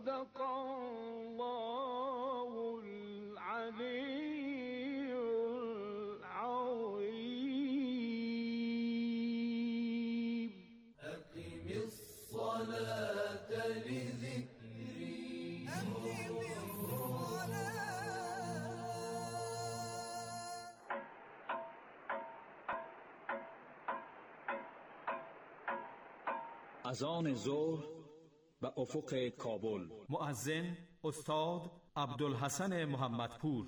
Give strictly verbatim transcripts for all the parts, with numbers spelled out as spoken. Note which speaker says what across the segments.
Speaker 1: صدق الله العلي العظيم.
Speaker 2: أقم الصلاة لذكري. أقم الصلاة.
Speaker 3: اذان ظهر و افق کابل.
Speaker 4: مؤذن استاد عبدالحسن محمدپور.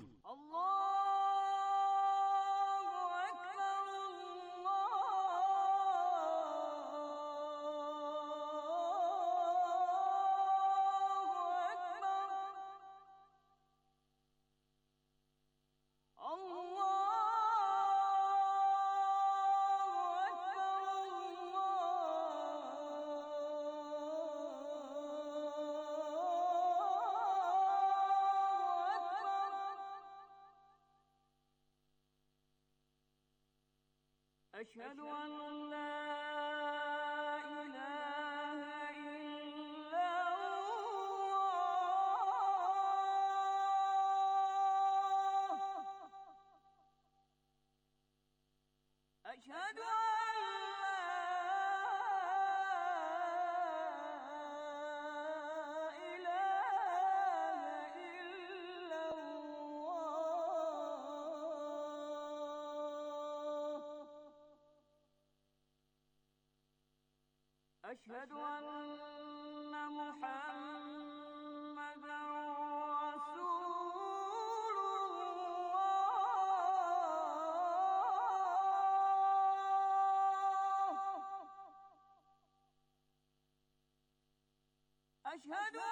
Speaker 5: أشهد أن لا إله إلا الله. أشهد أن أشهد أن محمدًا رسول الله. أشهد أن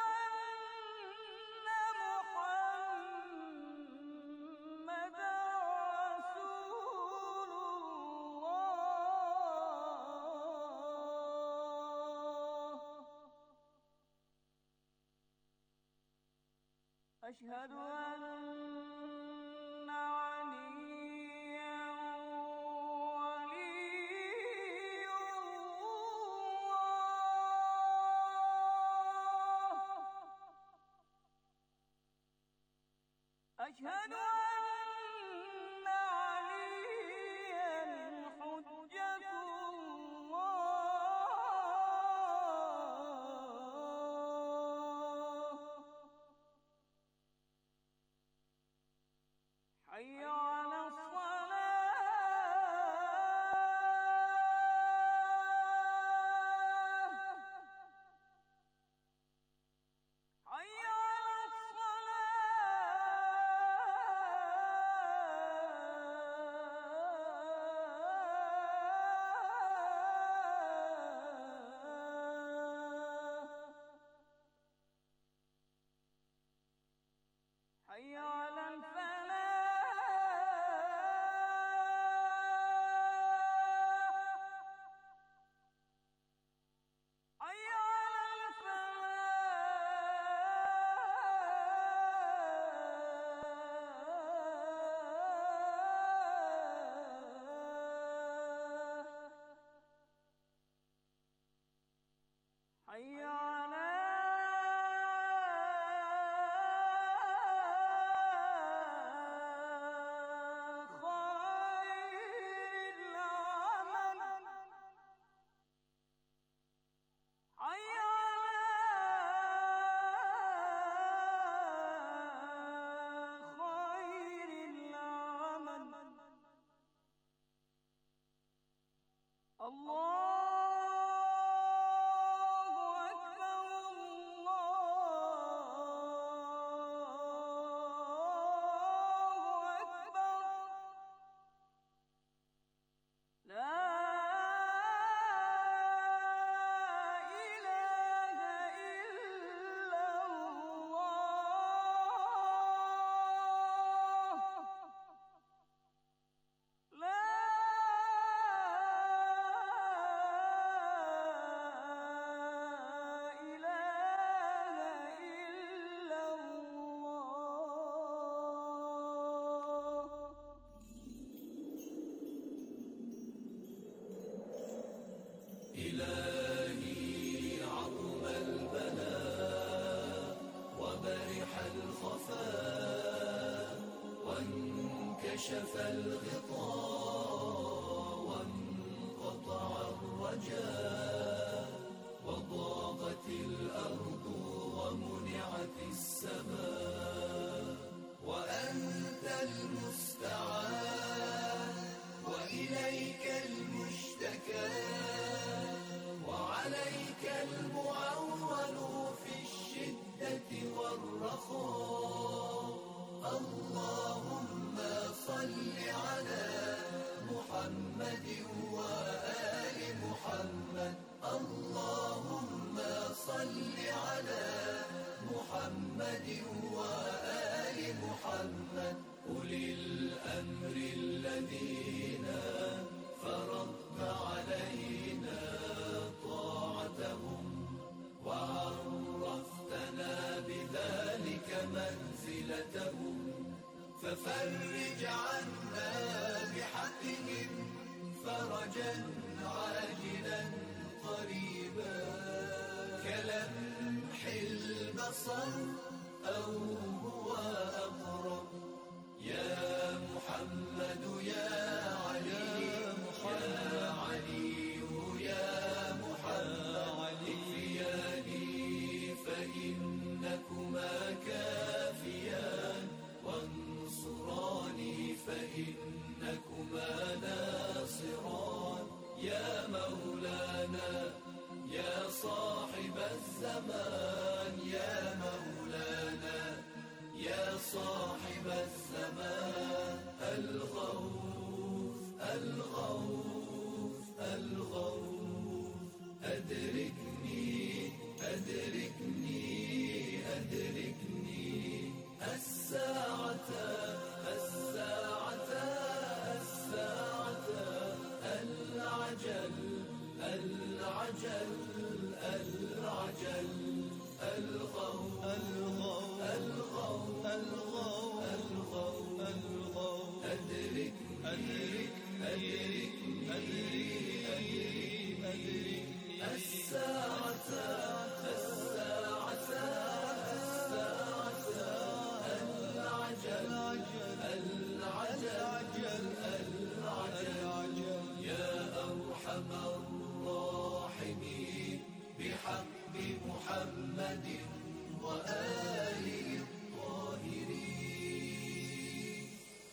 Speaker 5: محمدًا رسول الله. أشهد أن عليا ولي الله. أشهد أن عليا حجة الله. حي على الصلاة. حي على الصلاة. حي على الفلاح.
Speaker 2: كشف الغطاء وانقطع الرجاء وضاقت الأرض ومنعت السماء وأنت المستعان وإليك المشتكى وعليك المعول في الشدة والرخاء. اللهم صل على محمد وآل محمد. اللهم صل على محمد وآل محمد أولي الأمر الذين فرضت علينا طاعتهم وعرفتنا بذلك منزلتهم ففرج عنا بحقهم فرجا عاجلا قريبا كلمح البصر أو هو أقرب. يا محمد يا علي يا علي يا محمد اكفياني فإنكما كافيان وانصراني فإنكما ناصران. يا مولانا يا صاحب الزمان يا مولانا يا صاحب الزمان الغوث الغوث الغوث أدركني أدركني أدركني الساعة الساعة الساعة العجل العجل العجل الغوث الغوث الغوث الغوث الغوث أدركني أدركني أدركني أدركني الساعة الساعة الساعة العجل العجل العجل يا أرحم الراحمين بحق محمد وآله الطاهرين.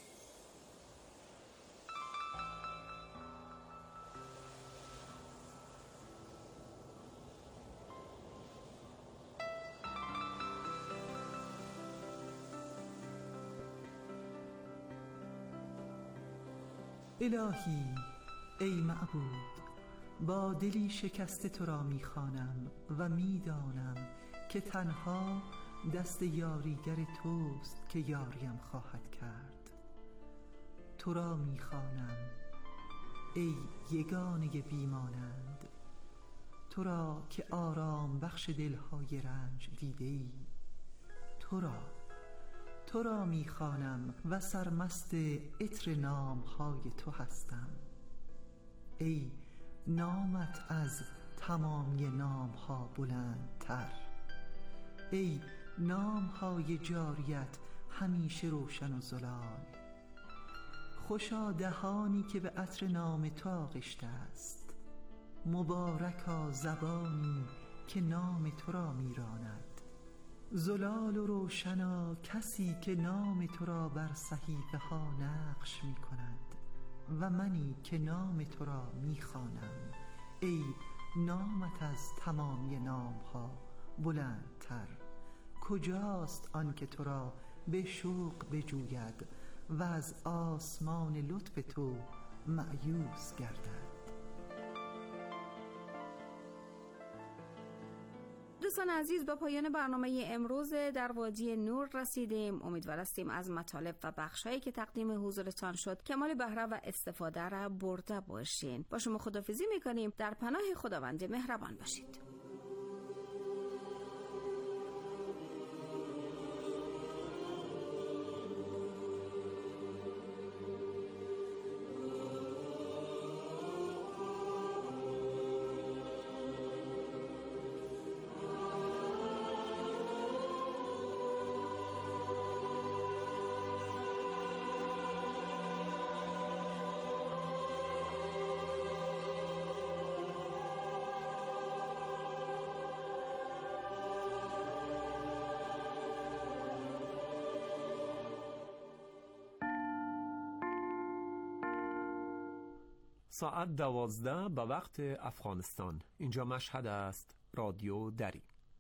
Speaker 1: الهی ای معبود، با دلی شکسته تو را می‌خوانم و می‌دانم که تنها دست یاریگر توست که یاریم خواهد کرد. تو را می‌خوانم ای یگانه بیمانند، تو را که آرام بخش دلهای رنج دیده‌ای. تو را تو را می‌خوانم و سرمست عطر نام‌های تو هستم. ای نامت از تمامی نام‌ها بلندتر، ای نام‌های جاریت همیشه روشن و زلال. خوشا دهانی که به عطر نام تو آغشته است، مبارکا زبانی که نام تو را میراند. زلال و روشنا کسی که نام تو را بر صحیفه ها نقش می کند و منی که نام تو را می خوانم. ای نامت از تمامی نام ها بلندتر، کجاست آن که تو را به شوق بجوید و از آسمان لطف تو مأیوس گردد.
Speaker 6: دوستان عزیز، با پایان برنامه امروز در وادی نور رسیدیم. امیدوار هستیم از مطالب و بخشایی که تقدیم حضورتان شد کمال بهره و استفاده را برده باشین. با شما خداحافظی میکنیم. در پناه خداوند مهربان باشید.
Speaker 7: ساعت دوازده به وقت افغانستان. اینجا مشهد است. رادیو دری.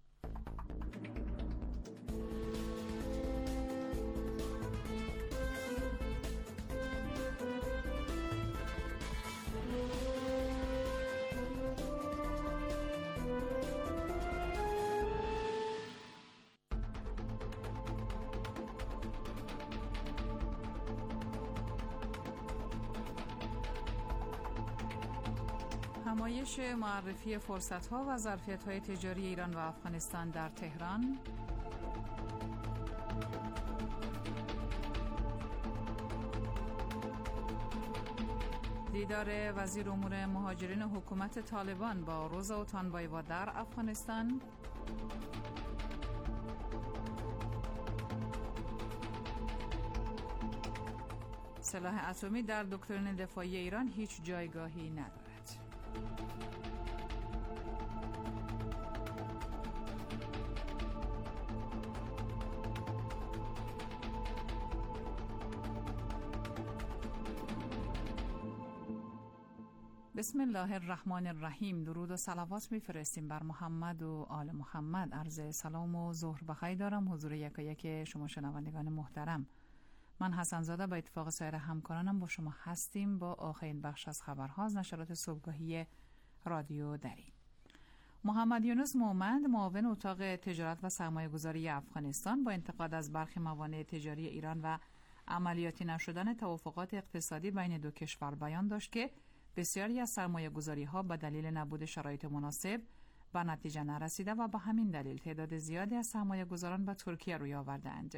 Speaker 8: همایش معرفی فرصت‌ها و ظرفیت‌های تجاری ایران و افغانستان در تهران. دیدار وزیر امور مهاجرین حکومت طالبان با روزا اوتانبایوا در افغانستان. سلاح اتمی در دکترین دفاعی ایران هیچ جایگاهی ندارد. بسم الله الرحمن الرحیم. درود و صلوات میفرستیم بر محمد و آل محمد. عرض سلام و ظهر بخیر دارم حضور یکایک شما شنوندگان محترم. من حسن زاده با اتفاق سایر همکارانم با شما هستیم با آخرین بخش از خبرها از نشرات صبحگاهی رادیو دری. محمد یونس مومند، معاون اتاق تجارت و سرمایه گذاری افغانستان، با انتقاد از برخی موانع تجاری ایران و عملیاتی نشدن توافقات اقتصادی بین دو کشور بیان داشت که بسیاری از سرمایه گذاری ها به دلیل نبود شرایط مناسب به نتیجه نرسیده و به همین دلیل تعداد زیادی از سرمایه گذاران به ترکیه روی آوردند.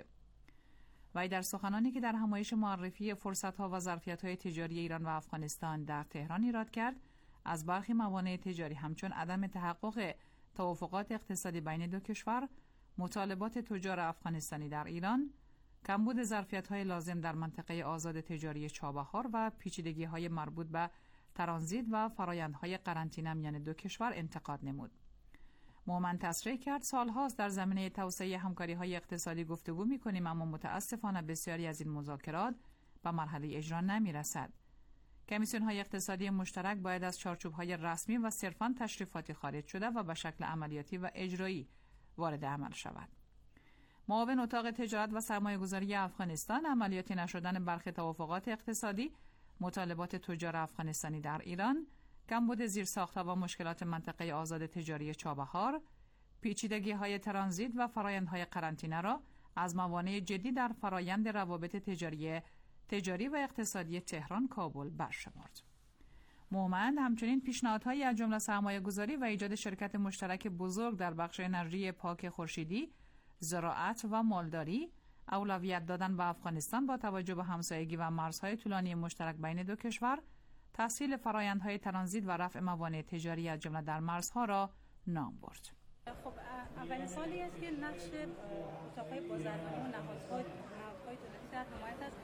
Speaker 8: وی در سخنانی که در همایش معرفی فرصت‌ها و ظرفیت‌های تجاری ایران و افغانستان در تهران ایراد کرد، از برخی موانع تجاری همچون عدم تحقق توافقات اقتصادی بین دو کشور، مطالبات تجار افغانستانی در ایران، کمبود ظرفیت‌های لازم در منطقه آزاد تجاری چابهار و پیچیدگی‌های مربوط به ترانزیت و فرآیندهای قرنطینه میان دو کشور انتقاد نمود. مومند تصریح کرد سالهاست در زمینه توسعه همکاری‌های اقتصادی گفتگو می‌کنیم، اما متأسفانه بسیاری از این مذاکرات به مرحله اجرا نمی‌رسد. کمیسیون‌های اقتصادی مشترک باید از چارچوب‌های رسمی و صرفاً تشریفاتی خارج شده و به شکل عملیاتی و اجرایی وارد عمل شود. معاون اتاق تجارت و سرمایه‌گذاری افغانستان، عملیاتی نشدن برخی توافقات اقتصادی، مطالبات تجار افغانستانی در ایران، کمبود زیرساخت‌ها و مشکلات منطقه آزاد تجاری چابهار، پیچیدگی‌های ترانزیت و فرآیندهای قرنطینه را از موانع جدی در فرآیند روابط تجاری تجاری و اقتصادی تهران کابل برشمرد. مومند همچنین پیشنهادهایی از جمله سرمایه‌گذاری و ایجاد شرکت مشترک بزرگ در بخش انرژی پاک خورشیدی، زراعت و مالداری، اولویت دادن به افغانستان با توجه به همسایگی و مرزهای طولانی مشترک بین دو کشور، تسهیل فرآیندهای ترانزیت و رفع موانع تجاری از جمله در مرزها را نام برد.
Speaker 9: خب اولین سالی است که نقش اتاق‌های بازرگانی و نهادهای نهادهای دولتی در حمایت از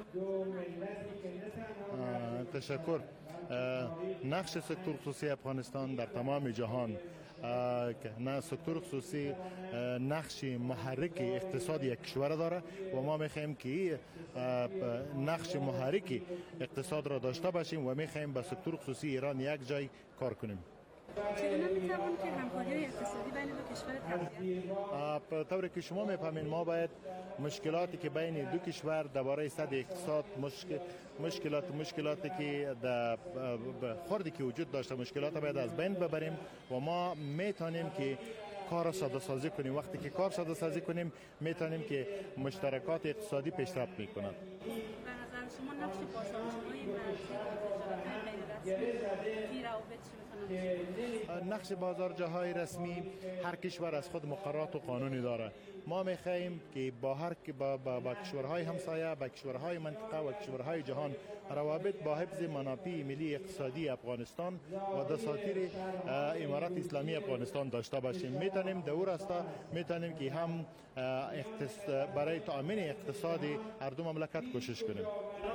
Speaker 10: تشکر. نقش سکتور خصوصی افغانستان در تمام جهان، نه سکتور خصوصی نقش محرک اقتصادی یک کشور داره و ما میخوایم که نقش محرک اقتصاد را داشته باشیم و میخوایم به سکتور خصوصی ایران یک جای کار کنیم.
Speaker 9: چگونه میتوان که همکاری اقتصادی بین دو کشور تقویت؟
Speaker 10: به طوری که شما میفهمین ما باید مشکلاتی که بین دو کشور درباره سد اقتصاد، مشکل مشکلات مشکلاتی که در خوردی که وجود داشته، مشکلات باید از بین ببریم و ما میتونیم که کار ساده سازی کنیم. وقتی که کار ساده سازی کنیم میتونیم که مشترکات اقتصادی پیشرفت میکنند.
Speaker 9: به نظر شما نقش بازارجوهای مرزی و تجارت غیر رسمی فی روابط چی؟
Speaker 10: نقش بازارجوهای رسمی هر کشور از خود مقررات و قانونی داره. ما میخواهیم که با هر با, با, با کشورهای همسایه، با کشورهای منطقه و کشورهای جهان روابط با حفظ منافع ملی اقتصادی افغانستان و دساتیر امارات اسلامی افغانستان داشته باشیم. میتونیم دور استا میتونیم که هم برای تامین اقتصادی هر دو مملکت کوشش کنیم.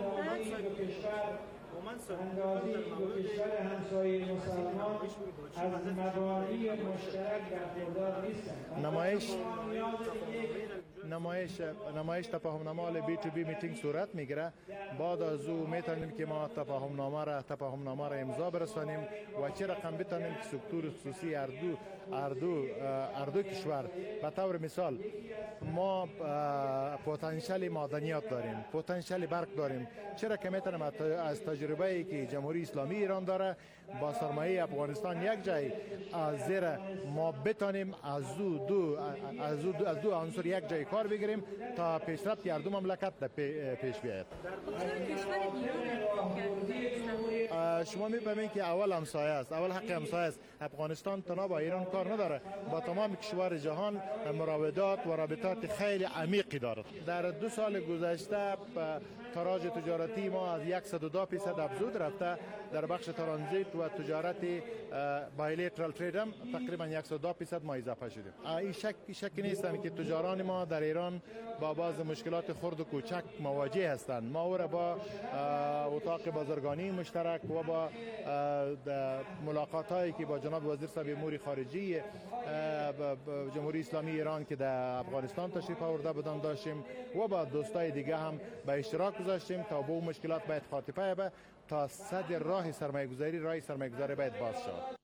Speaker 11: اندازی دو کشور همسایه مسلمان از مبانی مشترک برخوردار نیستند.
Speaker 10: نمایش نمایش نمایش تفاهم نامه بی تو بی میتینگ صورت میگیره. بعد از او میتونیم که ما تفاهم نامه را تفاهم نامه را امضا برسانیم و چه رقم بتونیم که سکتور خصوصی اردو اردو اردو کشور به طور مثال ما پتانسیل معدنیات داریم، پتانسیل برق داریم، چرا که میتونیم از تجربه ای که جمهوری اسلامی ایران داره با سرمایه افغانستان یک جای از زیر ما بتونیم از دو دو از دو از دو عنصر یک جای کار بگیریم تا پیشرفت هر دو مملکت پیش بیاید. شما می‌فهمید که اول همسایه است، اول حق همسایه است. افغانستان تنها با ایران کار نداره، با تمام کشور جهان مراودات و رابطات خیلی عمیقی دارد. در دو سال گذشته تراج تجارتی ما از صد و دو درصد افزود رفته. در بخش ترانزیت و تجارت بایلیترال ترید هم تقریبا صد و دو درصد ما اضافه شدیم. این شک شک نیستم که تجاران ما در ایران با بعض مشکلات خرد و کوچک مواجه هستند. ما او را با اتاق بازرگانی مشترک و با ملاقات هایی که با جناب وزیر صاحب امور خارجی جمهوری اسلامی ایران که در افغانستان تشریف آورده بودند داشتیم و با دوستای دیگه هم به اشتراک گذاشتیم تا با مشکلات باید خاتمه یابد، تا صد راه سرمایه‌گذاری راه سرمایه‌گذاری باید باز شود.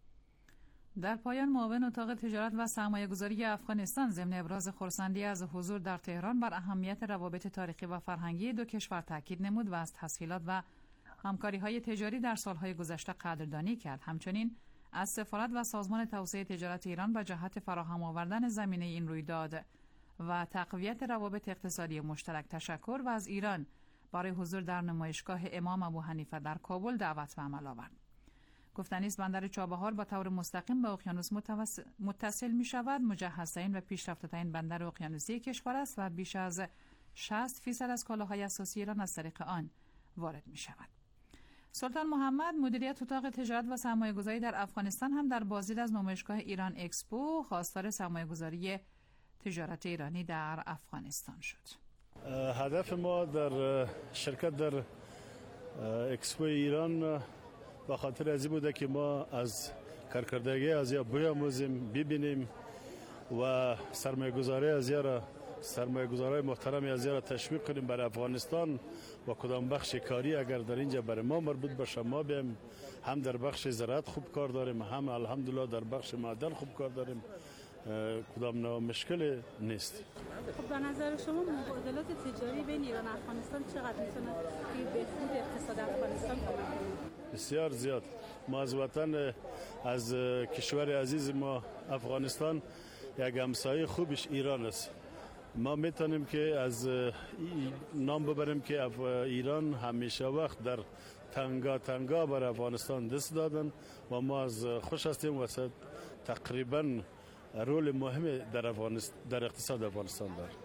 Speaker 8: در پایان معاون اتاق تجارت و سرمایه‌گذاری افغانستان ضمن ابراز خرسندی از حضور در تهران بر اهمیت روابط تاریخی و فرهنگی دو کشور تاکید نمود و از تسهیلات و همکاری‌های تجاری در سالهای گذشته قدردانی کرد. همچنین از سفارت و سازمان توسعه تجارت ایران به جهت فراهم آوردن زمینه این رویداد و تقویت روابط اقتصادی مشترک تشکر و از ایران برای حضور در نمایشگاه امام ابو حنیفه در کابل دعوت به عمل آورد. گفتنی است بندر چابهار با طور مستقیم به اقیانوس متصل می شود. مجهزترین و پیشرفته‌ترین بندر اقیانوسی کشور است و بیش از شصت فیصد از کالاهای اساسی ایران از طریق آن وارد می شود. سلطان محمد مدیریت اتاق تجارت و سرمایه‌گذاری در افغانستان هم در بازدید از نمایشگاه ایران اکسپو خواستار سرمایه‌گذاری تجارت ایرانی در افغانستان شد.
Speaker 12: هدف ما در شرکت در اکسپو ایران به خاطر از این بوده که ما از کارکردگی از یا بیاموزیم، ببینیم و سرمایه‌گذاری از یا سرمایه‌گذارای محترم از یا تشویق کنیم برای افغانستان و کدام بخش کاری اگر در اینجا برای ما مربوط باشه ما بیم. هم در بخش زراعت خوب کار داریم، هم الحمدلله در بخش معدن خوب کار داریم، کدام نوع مشکل نیست.
Speaker 9: خب به نظر شما مبادلات تجاری بین ایران و افغانستان چقدر میتونه که بهبود اقتصاد افغانستان کمک کنه؟
Speaker 12: بسیار زیاد. ما از وطن از کشور عزیز ما افغانستان یک همسایه خوبش ایران است. ما میتونیم که از نام ببریم که ایران همیشه وقت در تنگا تنگا بر افغانستان دست دادن و ما از خوش هستیم و تقریبا رول مهم در افغانستان در اقتصاد افغانستان دارد.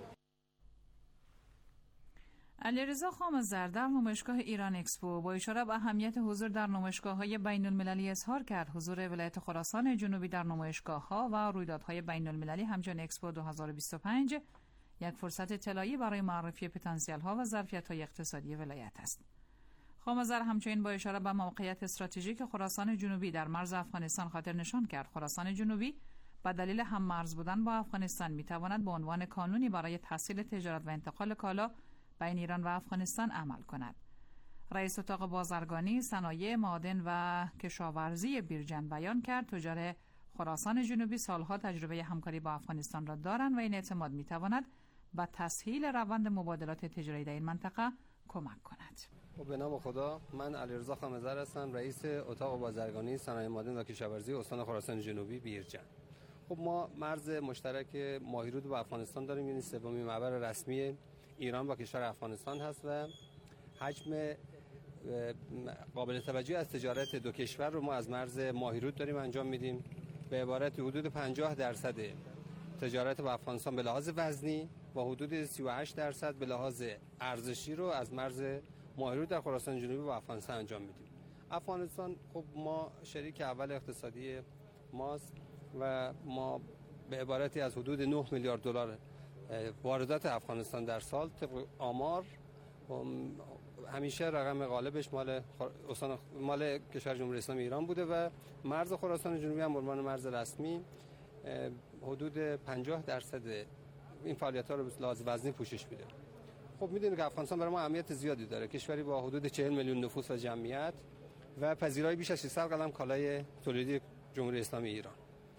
Speaker 8: علیرضا خامزر در نمایشگاه ایران اکسپو با اشاره به اهمیت حضور در نمایشگاه‌های بین‌المللی اظهار کرد. حضور ولایت خراسان جنوبی در نمایشگاه‌ها و رویدادهای بین‌المللی همچون اکسپو دو هزار و بیست و پنج یک فرصت طلایی برای معرفی پتانسیل‌ها و ظرفیت‌های اقتصادی ولایت است. خامزر همچنین با اشاره به موقعیت استراتژیک خراسان جنوبی در مرز افغانستان خاطر نشان کرد. خراسان جنوبی به دلیل هم مرز بودن با افغانستان می‌تواند به عنوان کانونی برای تسهیل تجارت و انتقال کالا بین ایران و افغانستان عمل کند. رئیس اتاق بازرگانی، صنایع، معادن و کشاورزی بیرجند بیان کرد تجار خراسان جنوبی سالها تجربه همکاری با افغانستان را دارند و این اعتماد می‌تواند به تسهیل روند مبادلات تجاری در این منطقه کمک کند.
Speaker 13: و به نام خدا، من علیرضا خامزر هستم، رئیس اتاق بازرگانی، صنایع معادن و کشاورزی استان خراسان جنوبی بیرجند. خب ما مرز مشترک ماهیرود با افغانستان داریم، یعنی سومین معبر رسمی ایران با کشور افغانستان هست و حجم قابل توجهی از تجارت دو کشور رو ما از مرز ماهیرود داریم انجام میدیم. به عبارت حدود پنجاه درصد تجارت با افغانستان به لحاظ وزنی و حدود سی و هشت درصد به لحاظ ارزشی رو از مرز ماهیرود در خراسان جنوبی با افغانستان انجام میدیم. افغانستان خب ما شریک اول اقتصادی ماست و ما به عبارتی از حدود نه میلیارد دلار واردات افغانستان در سال طبق آمار همیشه رقم غالبش مال استان مال کشور جمهوری اسلامی ایران بوده و مرز خراسان جنوبی هم به عنوان مرز رسمی حدود پنجاه درصد این فعالیت‌ها رو به لحاظ وزنی پوشش میده. خب میدونید که افغانستان برای ما اهمیت زیادی داره. کشوری با حدود چهل میلیون نفوس و جمعیت و پذیرای بیش از ششصد قلم کالای تولیدی جمهوری اسلامی ایران.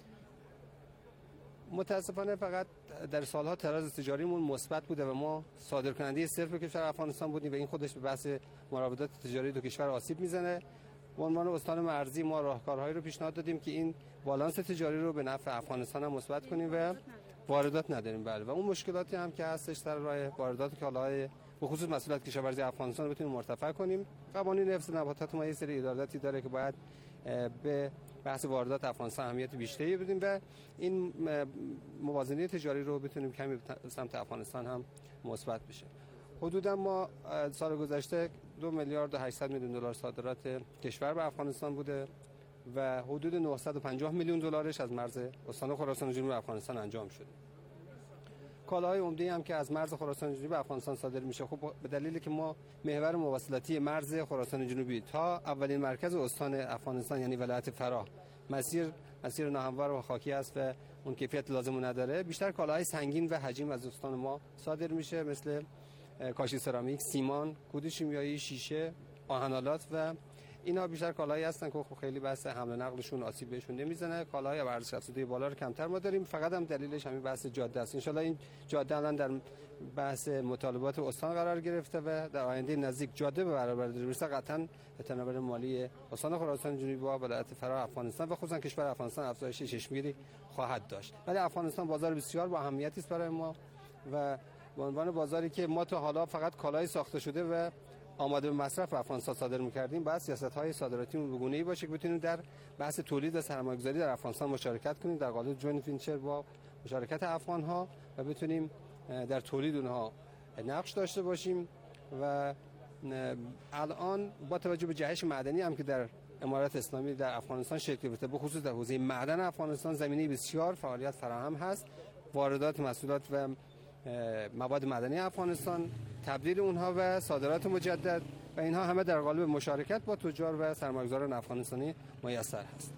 Speaker 13: متاسفانه فقط در سالها تراز تجاریمون مثبت بوده و ما صادرکننده صرف کشور افغانستان بودیم و این خودش به بحث مراودات تجاری دو کشور آسیب میزنه. به عنوان استان مرزی ما راهکارهایی رو پیشنهاد دادیم که این بالانس تجاری رو به نفع افغانستان هم مثبت کنیم و واردات نداریم. بله و اون مشکلاتی هم که هستش در راه واردات کالاهای به خصوص مسئولیت کشاورزی افغانستان رو بتونیم مرتفع کنیم. قوانین حفظ نباتات ما یه سری ایراداتی داره که باید به بحث واردات افغانستان اهمیت بیشتری بدیم و این موازنه تجاری رو بتونیم کمی سمت افغانستان هم مثبت بشه. حدودا ما سال گذشته دو میلیارد و هشتصد میلیون دلار صادرات کشور به افغانستان بوده و حدود نهصد و پنجاه میلیون دلارش از مرز استان خراسان جنوبی افغانستان انجام شده. کالاهای عمده‌ای هم که از مرز خراسان جنوبی افغانستان صادر میشه، خب به دلیلی که ما محور مواصلاتی مرز خراسان جنوبی تا اولین مرکز استان افغانستان یعنی ولایت فراه مسیر مسیر ناهموار و خاکی است و اون کیفیت لازم نداره، بیشتر کالاهای سنگین و حجم از استان ما صادر میشه، مثل کاشی سرامیک، سیمان، کود شیمیایی، شیشه، آهن‌آلات و اینا بیشتر کالاهایی هستن که خب خیلی بحث حمل و نقلشون آسیب بهشون نمیزنه. کالاهای ارزش افزوده بالا رو کمتر ما داریم، فقط هم دلیلش همین بحث جاده است. ان شاءالله این جاده الان در بحث مطالبات استان قرار گرفته و در آینده نزدیک جاده به برابر برسه قطعاً تناوب مالی استان خراسان جنوبی با ولایت فراه افغانستان و خصوصا کشور افغانستان افزایش چشمگیری خواهد داشت. ولی افغانستان بازار بسیار با اهمیتی است برای ما و به عنوان بازاری که ما تا حالا فقط کالای ساخته شده و آماده به مصرف افغانستان صادر می‌کردیم، بعد سیاست‌های صادراتی به‌گونه‌ای باشه که بتونیم در بحث تولید و سرمایه‌گذاری در افغانستان مشارکت کنیم در قالب جوینت ونچر با مشارکت افغان‌ها و بتونیم در تولید اونها نقش داشته باشیم. و الان با توجه به جهش معدنی هم که در امارات اسلامی در افغانستان شکل گرفته، به خصوص در حوزه معدن افغانستان زمینه بسیار فعالیت فراهم هست. واردات محصولات و مواد معدنی افغانستان، تبدیل اونها و صادرات مجدد و اینها همه در قالب مشارکت با تجار و سرمایه‌گذاران افغانستانی میسر هست.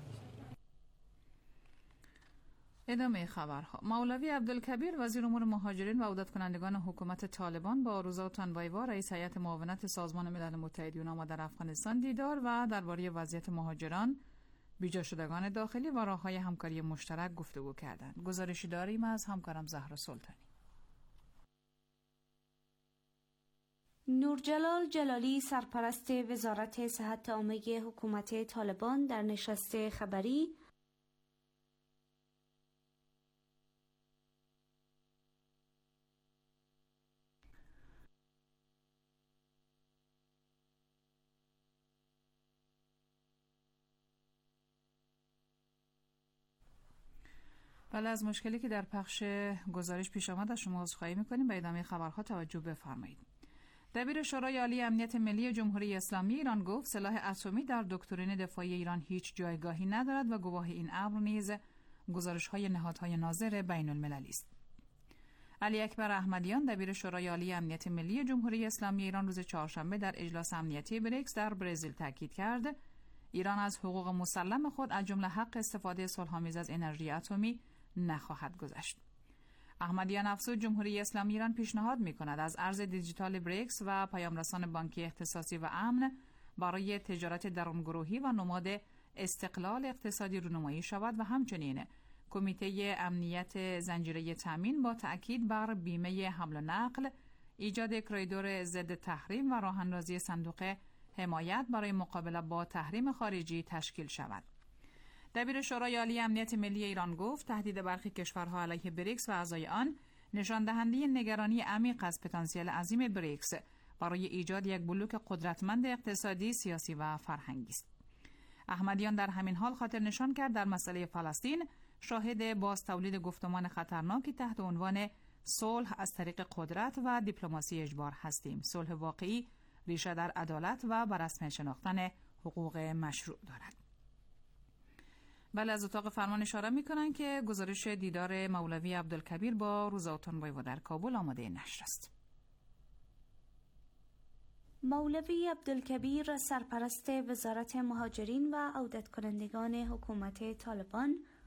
Speaker 8: ادامه خبرها. مولوی عبدالکبیر وزیر امور مهاجرین و عودت کنندگان حکومت طالبان با روزا تنبایوا رئیس هیئت معاونت سازمان ملل متحد یوناما در افغانستان دیدار و درباره وضعیت مهاجران، بیجا شدگان داخلی و راه‌های همکاری مشترک گفتگو کردند. گزارشی داریم از همکارم زهرا سلطانی.
Speaker 14: نورجلال جلالی سرپرست وزارت صحت عامه حکومت طالبان در نشست خبری
Speaker 8: بله، از مشکلی که در پخش گزارش پیش آمد از شما عذرخواهی می‌کنیم. به ادامه خبرها توجه بفرمایید. دبیر شورای عالی امنیت ملی جمهوری اسلامی ایران گفت سلاح اتمی در دکترین دفاعی ایران هیچ جایگاهی ندارد و گواه این امر نیز گزارش‌های نهادهای ناظر بین المللی است. علی اکبر احمدیان دبیر شورای عالی امنیت ملی جمهوری اسلامی ایران روز چهارشنبه در اجلاس امنیتی بریکس در برزیل تاکید کرد ایران از حقوق مسلم خود از جمله حق استفاده صلح‌آمیز از انرژی اتمی نخواهد گذشت. احمدیان افزود جمهوری اسلامی ایران پیشنهاد می‌کند از ارز دیجیتال بریکس و پیامرسان بانکی اختصاصی و امن برای تجارت درونگروهی و نماد استقلال اقتصادی رونمایی شود و همچنین کمیته امنیت زنجیره تامین با تأکید بر بیمه حمل و نقل، ایجاد کریدور ضد تحریم و راه‌اندازی صندوق حمایت برای مقابله با تحریم خارجی تشکیل شود. دبیر شورای عالی امنیت ملی ایران گفت تهدید برخی کشورها علیه بریکس و اعضای آن نشان دهنده نگرانی عمیق از پتانسیل عظیم بریکس برای ایجاد یک بلوک قدرتمند اقتصادی، سیاسی و فرهنگی است. احمدیان در همین حال خاطر نشان کرد در مسئله فلسطین شاهد باز تولید گفتمان خطرناکی تحت عنوان صلح از طریق قدرت و دیپلماسی اجبار هستیم. صلح واقعی ریشه در عدالت و بر رسمیت شناختن حقوق مشروع دارد. بله، از اتاق فرمان اشاره می‌کنند که گزارش دیدار مولوی عبدالکبیر با روزا تنبایوا در کابل آماده نشر است.
Speaker 14: مولوی عبدالکبیر سرپرست وزارت مهاجرین و عودت کنندگان حکومت طالبان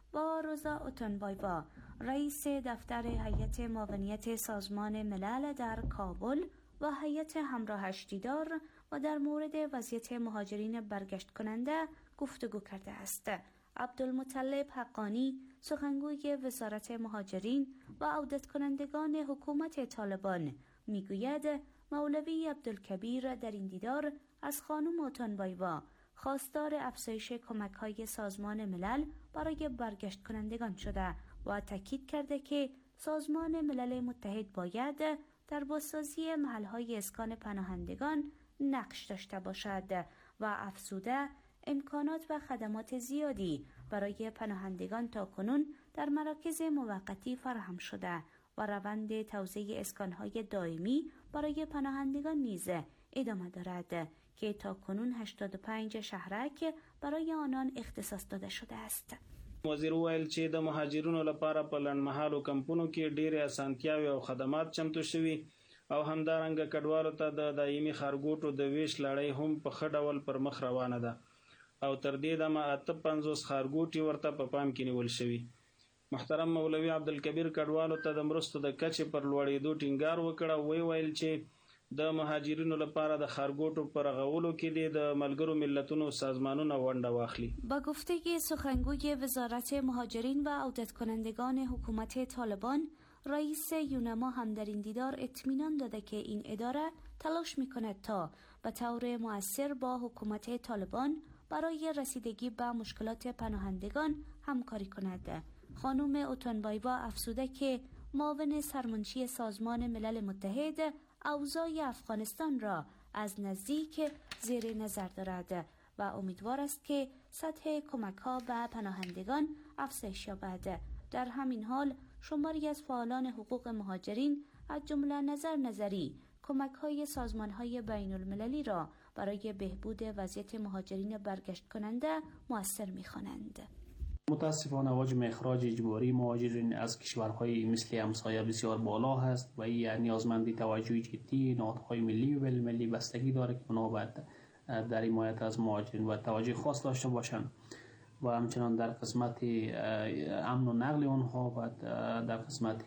Speaker 14: با روزا اوتونبایوا رئیس دفتر هیئت معاونیت سازمان ملل در کابل و هیئت همراهش دیدار و در مورد وضعیت مهاجرین برگشت کننده گفتگو کرده است. عبدالمطلب حقانی سخنگوی وزارت مهاجرین و عودت کنندگان حکومت طالبان میگوید مولوی عبدالکبیر در این دیدار از خانم اوتونبایوا خواستار افزایش کمک‌های سازمان ملل برای برگشت کنندگان شده و تاکید کرده که سازمان ملل متحد باید در بازسازی محل‌های اسکان پناهندگان نقش داشته باشد و افزوده امکانات و خدمات زیادی برای پناهندگان تاکنون در مراکز موقتی فراهم شده و روند توزیع اسکان‌های دائمی برای پناهندگان نیز ادامه دارد که تاکنون هشتاد و پنج شهرک برای آنان اختصاص داده شده است.
Speaker 15: وزیر ویل چې د مهاجرینو لپاره په لنډمهالو کمپونو کې ډېرې اسانتیاوې او خدمات چمتو شوي او همدارنګه کډوالو ته د دایمي ښارګوټو د ویش لړۍ هم په ښه ډول پر مخ روانه ده او تر دې دمه اته پنځوس ښارګوټي ورته په پام کې نیول شوي. محترم مولوي عبدالکبیر کډوالو ته د مرستو د کچې پر لوړېدو ټینګار وکړ او وی ویل چې د مهاجرینو لپاره د ښارګوټو پر رغولو کې د ملګرو ملتونو سازمانونه ونډه واخلي.
Speaker 14: با گفته سخنگوی وزارت مهاجرین و عودت کنندگان حکومت طالبان، رئیس یونما هم در این دیدار اطمینان داده که این اداره تلاش می‌کند تا به طور مؤثر با حکومت طالبان برای رسیدگی به مشکلات پناهندگان همکاری کند. خانم اوتونبایوا افزوده که معاون سرمنشی سازمان ملل متحد اوضاع افغانستان را از نزدیک زیر نظر دارد و امیدوار است که سطح کمک‌ها به پناهندگان افزایش یابد. در همین حال شماری از فعالان حقوق مهاجرین از جمله نظر نظری کمک‌های سازمان‌های بین‌المللی را برای بهبود وضعیت مهاجرین برگشت کننده مؤثر می‌خوانند.
Speaker 16: متاسفانه حجم اخراج اجباری مهاجرین از کشورهای مثل همسایه بسیار بالا هست و این نیازمندی توجه جدی نهادهای ملی و بین‌المللی بستگی داره که اونا باید در حمایت از مهاجرین و توجه خاص داشته باشند و همچنان در قسمت امن و نقل اونها و در قسمت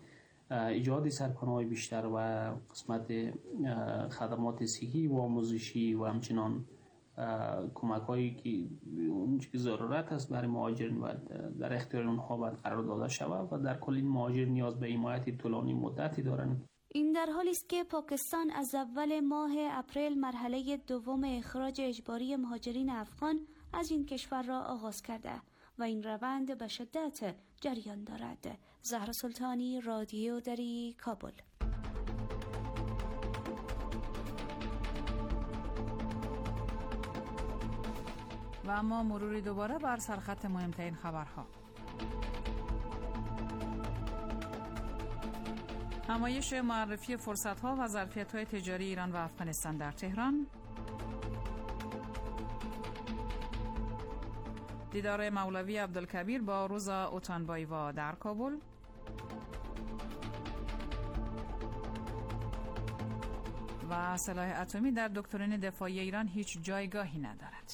Speaker 16: ایجاد سرپناه بیشتر و قسمت خدمات صحی و آموزشی و همچنان کمک هایی که اونچه که ضرورت است برای مهاجرین و در اختیار اونها باید قرار داده شود و در کل این مهاجر نیاز به حمایت طولانی مدتی دارند.
Speaker 14: این در حالی است که پاکستان از اول ماه اپریل مرحله دوم اخراج اجباری مهاجرین افغان از این کشور را آغاز کرده و این روند به شدت جریان دارد. زهرا سلطانی، رادیو دری، کابل.
Speaker 8: و اما مروری دوباره بر سرخط مهمترین خبرها. همایش معرفی فرصت‌ها و ظرفیت‌های تجاری ایران و افغانستان در تهران. دیدار مولوی عبدالکبیر با روزا اوتونبایوا در کابل. و سلاح اتمی در دکترین دفاعی ایران هیچ جایگاهی ندارد.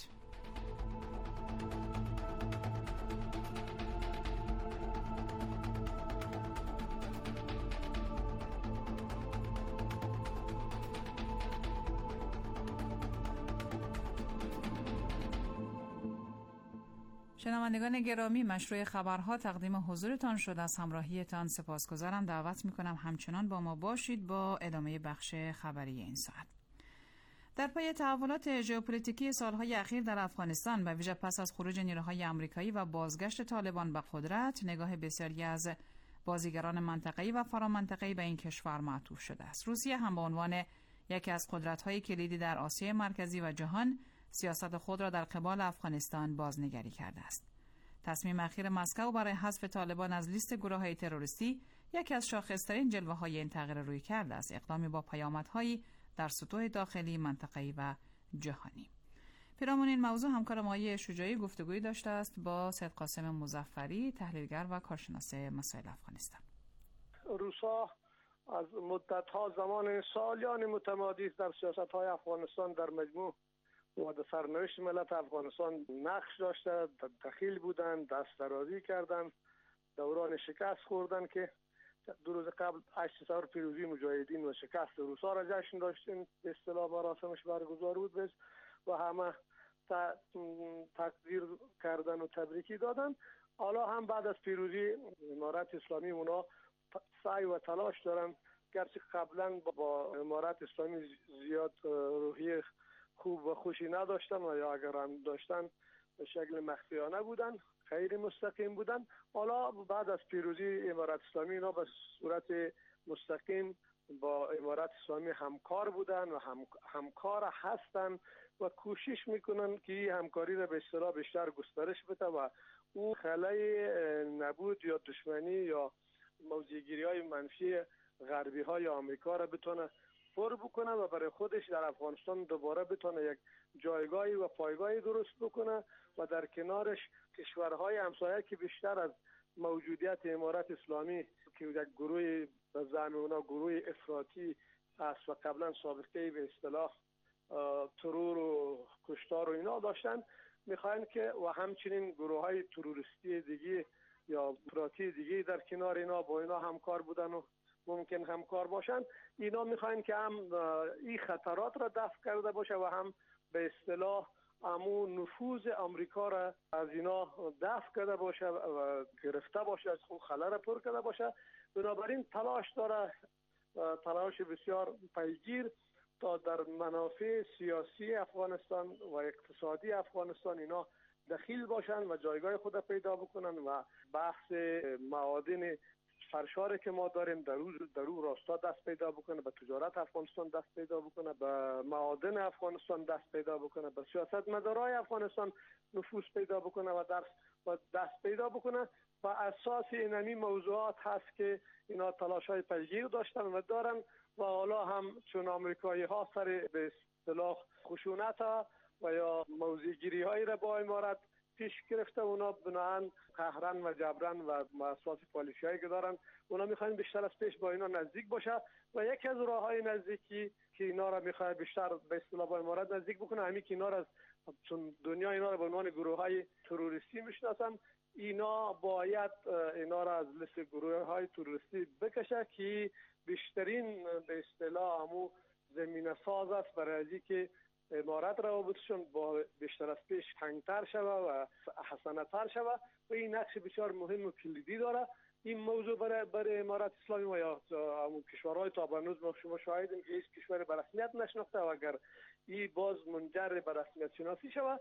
Speaker 8: شنوندگان گرامی، مشروع خبرها تقدیم حضورتان شد. از همراهیتان سپاسگزارم. دعوت میکنم همچنان با ما باشید با ادامه بخش خبری این ساعت. در پی تحولات ژئوپلیتیکی سالهای اخیر در افغانستان به ویژه پس از خروج نیروهای آمریکایی و بازگشت طالبان به قدرت، نگاه بسیاری از بازیگران منطقه‌ای و فرامنطقه‌ای به این کشور معطوف شده است. روسیه هم به عنوان یکی از قدرت‌های کلیدی در آسیای مرکزی و جهان سیاست خود را در قبال افغانستان بازنگری کرده است. تصمیم اخیر مسکو برای حذف طالبان از لیست گروه‌های تروریستی یکی از شاخص‌ترین جلوه‌های این تغییر روی کرده است. اقدامی با پیامدهایی در سطوح داخلی، منطقه‌ای و جهانی. پیرامون این موضوع همکار مایه شجاعی گفتگویی داشته است با سید قاسم مظفری، تحلیلگر و کارشناس مسائل افغانستان.
Speaker 17: روسا از مدت‌ها زمان سالیان متمادی در سیاست‌های افغانستان در مجموع و در سرنوشت ملت افغانستان نقش داشته، دخیل بودن، دست درازی کردن، دوران شکست خوردن که دو روز قبل هشت سال پیروزی مجاهدین و شکست روسا را جشن داشتیم، به اصطلاح مراسمش برگزار بود و همه تقدیر کردن و تبریکی دادن. حالا هم بعد از پیروزی امارت اسلامی اونا سعی و تلاش دارن، گرچه قبلا با امارت اسلامی زیاد روحی خوب و خوشی نداشتن و یا اگر هم داشتن به شکل مخفیانه بودن، غیر مستقیم بودن. حالا بعد از پیروزی امارت اسلامی اینا به صورت مستقیم با امارت اسلامی همکار بودن و هم، همکار هستن و کوشش میکنن که این همکاری را به اصطلاح بیشتر گسترش بده و او خلای نبود یا دشمنی یا موضع‌گیری های منفی غربی های آمریکا را بتونه پر بکنه و برای خودش در افغانستان دوباره بتونه یک جایگاهی و پایگاهی درست بکنه و در کنارش کشورهای همسایه که بیشتر از موجودیت امارت اسلامی که یک گروه به زعم اونا گروه افراطی است و قبلا سابقه به اصطلاح ترور و کشتار و اینا داشتن، میخواین که و همچنین گروه های تروریستی دیگه یا افراطی دیگه در کنار اینا با اینا همکار بودن و ممکن همکار باشن. اینا میخواین که هم این خطرات را دفع کرده باشه و هم به اصطلاح امون نفوذ آمریکا را از اینا دفع کرده باشه و گرفته باشه، از خود خلا را پر کرده باشه. بنابراین تلاش داره، تلاش بسیار پیگیر تا در منافع سیاسی افغانستان و اقتصادی افغانستان اینا دخیل باشن و جایگاه خود پیدا بکنن و بحث معادن سرشاری که ما داریم در اون در اون راستا دست پیدا بکنه، به تجارت افغانستان دست پیدا بکنه، به معادن افغانستان دست پیدا بکنه، به سیاست مدارای افغانستان نفوذ پیدا بکنه و درس و دست پیدا بکنه. و اساس اینمی موضوعات هست که اینا تلاش‌های پیگیر داشتن و دارن و حالا هم چون آمریکایی ها سر به اصطلاح خشونت و یا موضع‌گیری هایی را با امارت پیش گرفته، اونا بناهن قهرن و جبرن و اساس پالیسی هایی که دارن اونا میخواین بیشتر از پیش با اینا نزدیک باشه و یکی از راه های نزدیکی که اینا را میخواد بیشتر به اصطلاح با امارت نزدیک بکنه همین که اینا را چون دنیا اینا را به عنوان گروه های تروریستی میشناسن، اینا باید اینا را از لیست گروه های تروریستی بکشه که بیشترین به اصطلاح همو زمینه ساز است برای از که امارت روابطشون با بیشتر از پیش تنگتر شوه و حسنتر شوه و این نقش بسیار مهم و کلیدی داره. این موضوع برای برای امارت اسلامی و یا همون کشورهای تا به امروز ما شما شاهدیم که هیچ کشور به رسمیت نشناخته و اگر این باز منجر به رسمیت شناسی شوه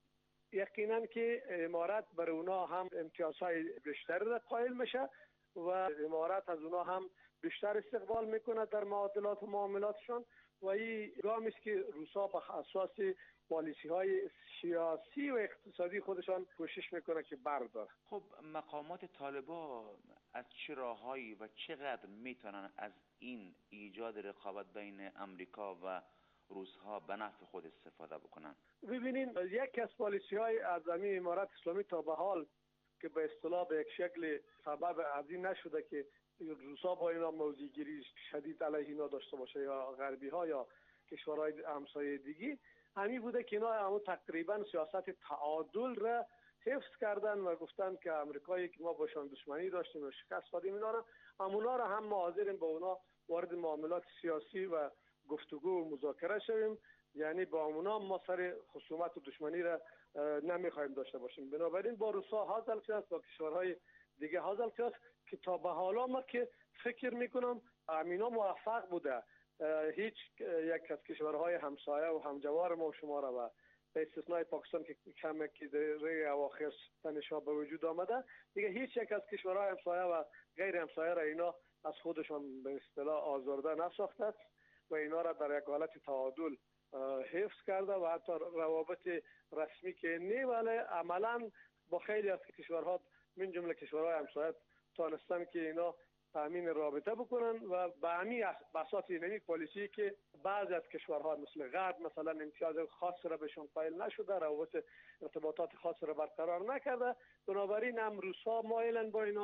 Speaker 17: یقینا که امارت برای اونا هم امتیازهای بیشتری را قائل میشه و امارت از اونا هم بیشتر استقبال میکنه در معادلات و معاملاتشون و این گامی است که روسا به اساس پالیسی های سیاسی و اقتصادی خودشان کوشش میکنه که برداره.
Speaker 18: خب مقامات طالبان از چه راههایی و چقدر میتونن از این ایجاد رقابت بین امریکا و روس‌ها به نفع خود استفاده بکنن؟
Speaker 17: ببینین یک از پالیسی های از همین امارت اسلامی تا به حال که به اصطلاح به یک شکل سبب از این نشده که روسا با اینا موضع‌گیری شدید علیه اینا داشته باشه یا غربی ها یا کشورهای همسایه دیگه، همین بوده که اینا همون تقریبا سیاست تعادل را حفظ کردن و گفتن که امریکایی که ما باشون دشمنی داشتیم و شکست دادیم اینا را همونا را هم ما حاضریم با اونا وارد معاملات سیاسی و گفتگو و مذاکره شویم، یعنی با اونا ما سر خصومت و دشمنی را نمیخوایم داشته باشیم. بنابراین با روسا حاصل شد با کشورهای دیگه حاصل شد که تا به حالا ما که فکر میکنم امینا موفق بوده هیچ یک از کشورهای همسایه و همجوار ما و شما را و به استثنای پاکستان که کمی که در اواخر تنش‌ها به وجود آمده دیگه هیچ یک از کشورهای همسایه و غیر همسایه را اینا از خودشان به اصطلاح آزرده نساخته و اینا را در یک حالت تعادل حفظ کرده و حتی روابط رسمی که نه ولی عملا با خیلی از کشورها من جمله کشورهای همسایه تانستن که اینا تامین رابطه بکنن و به همین اساس اینمی پالیسی که بعضی از کشورها مثل غرب مثلا امتیاز خاص را بهشون قائل نشده، روابط ارتباطات خاص را برقرار نکرده، بنابراین هم روسا مایلن با اینا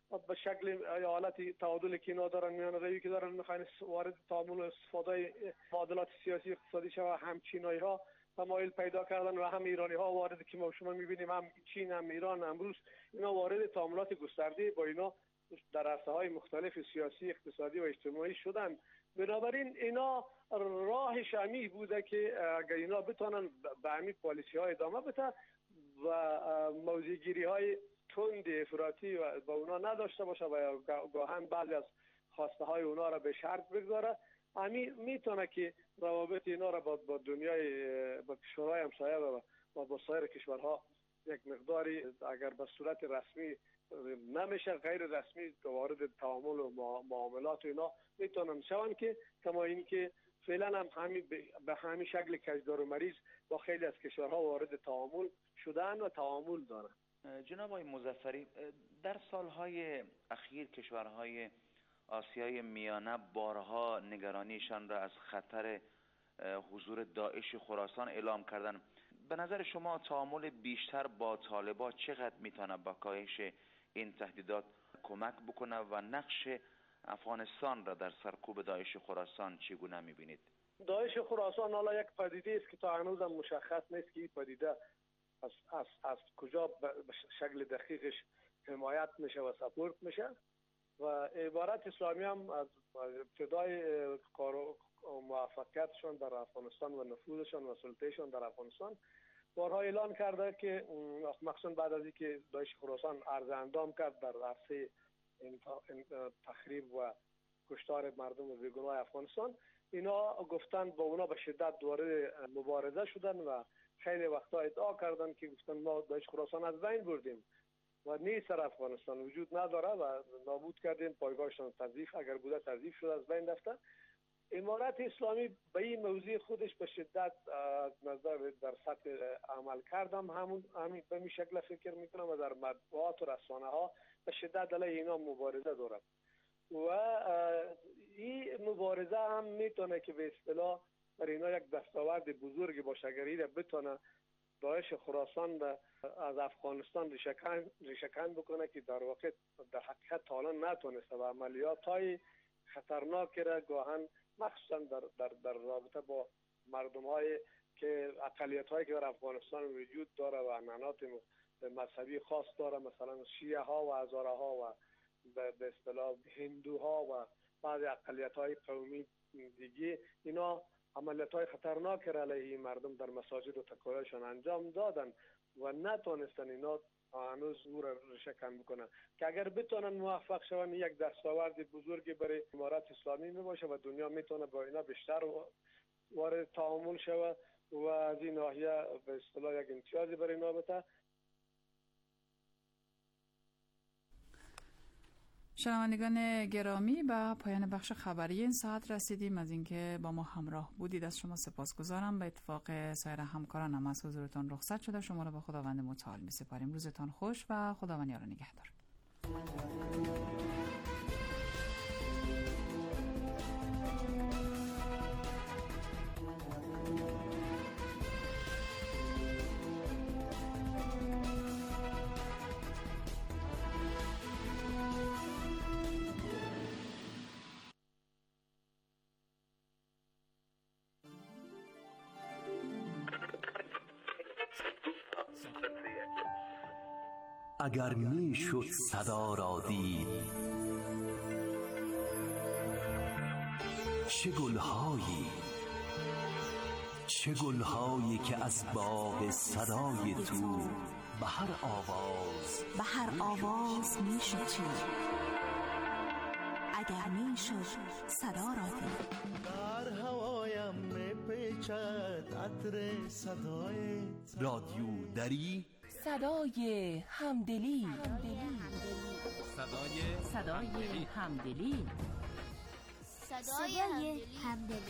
Speaker 17: به شکل حالت تعادل که اینا دارن میان روی که دارن میخواین وارد تعامل و استفاده معادلات سیاسی اقتصادی شو، هم چینایی ها تمایل پیدا کردن و هم ایرانی ها وارد که ما شما میبینیم هم چین هم ایران امروز اینا وارد تعاملات گسترده با اینا در عرصه‌های مختلف سیاسی اقتصادی و اجتماعی شدن. بنابراین اینا راه شمی بوده که اگر اینا بتونن به همین پالیسی ها ادامه بده و موضع‌گیری های تند افراطی و با اونا نداشته باشه و گاهن بعضی از خواسته های اونا را به شرط بگذاره، همین میتونه که روابط اینا را با, با دنیای با کشورهای همسایه و با, با سایر کشورها یک مقداری اگر به صورت رسمی نمیشه غیر رسمی وارد تعامل و معاملات و اینا میتونن شون که کما این که فعلا هم همین به همین شکل کجدار و مریض با خیلی از کشورها وارد تعامل شدن و تعامل دارن.
Speaker 18: جناب آقای مظفری، در سالهای اخیر کشورهای آسیای میانه بارها نگرانیشان را از خطر حضور داعش خراسان اعلام کردن. به نظر شما تعامل بیشتر با طالبان چقدر میتونه با کاهش این تهدیدات کمک بکنه و نقش افغانستان را در سرکوب داعش خراسان چگونه میبینید؟
Speaker 17: داعش خراسان حالا یک پدیده است که تا هنوز هم مشخص نیست که این پدیده از, از, از کجا به شکل دقیقش حمایت میشه و سپورت میشه و عبارت اسلامی هم از ابتدای کار و موفقیتشون در افغانستان و نفوذشون و سلطهشون در افغانستان بارها اعلان کرده که مخصوصا بعد از اینکه داعش خراسان عرض اندام کرد در عرصه تخریب و کشتار مردم بیگناه افغانستان، اینا گفتن با اونا به شدت وارد مبارزه شدن و خیلی وقتا ادعا کردن که گفتن ما داعش خراسان از بین بردیم و نیست در افغانستان وجود نداره و نابود کردیم، پایگاهشان تضعیف اگر بوده تضعیف شده از بین رفته. امارت اسلامی به این موضوع خودش به شدت نظر در سطح عمل کردم همون همین به این شکل فکر میکنم و در مطبوعات و رسانه ها به شدت علیه اینا مبارزه دارم و این مبارزه هم میتونه که به اصطلاح برای اینا یک دستاورد بزرگی باشه اگر اینا بتونه داعش خراسان از افغانستان ریشه‌کن بکنه که در واقع در حقیقت تا الان نتونسته و عملیات های خطرناکی را گاهن مخصوصا در, در, در رابطه با مردم های که اقلیت هایی که در افغانستان وجود داره و عنعنات مذهبی خاص داره، مثلا شیعه ها و هزاره ها و به اصطلاح هندوها و بعضی اقلیت های قومی دیگه، اینا عملیات های خطرناک را علیه مردم در مساجد و تکایشان انجام دادن و نتونستن اینا هنوز او را ریشه‌کن بکنن که اگر بتونن موفق شون یک دستاورد بزرگی برای امارت اسلامی می باشه و دنیا میتونه با اینا بیشتر وارد تعامل شود و از این ناحیه به اصطلاح یک امتیازی برای اینا بده.
Speaker 8: شنوندگان گرامی، به پایان بخش خبری این ساعت رسیدیم. از اینکه با ما همراه بودید از شما سپاسگزارم. به اتفاق سایر همکارانم از حضورتان رخصت شده شما را به خداوند متعال می سپاریم. روزتان خوش و خداوند یار و نگهدار.
Speaker 19: اگر می شد صدا را دید، چه گلهایی چه گلهایی که از باغ صدای تو به هر آواز
Speaker 14: به هر آواز می شد چید. اگر می شد صدا را دید،
Speaker 2: در هوایم می پیچد عطر صدای
Speaker 19: رادیو دری،
Speaker 20: صدای همدلی،
Speaker 21: صدای
Speaker 20: صدای همدلی،
Speaker 22: صدای همدلی.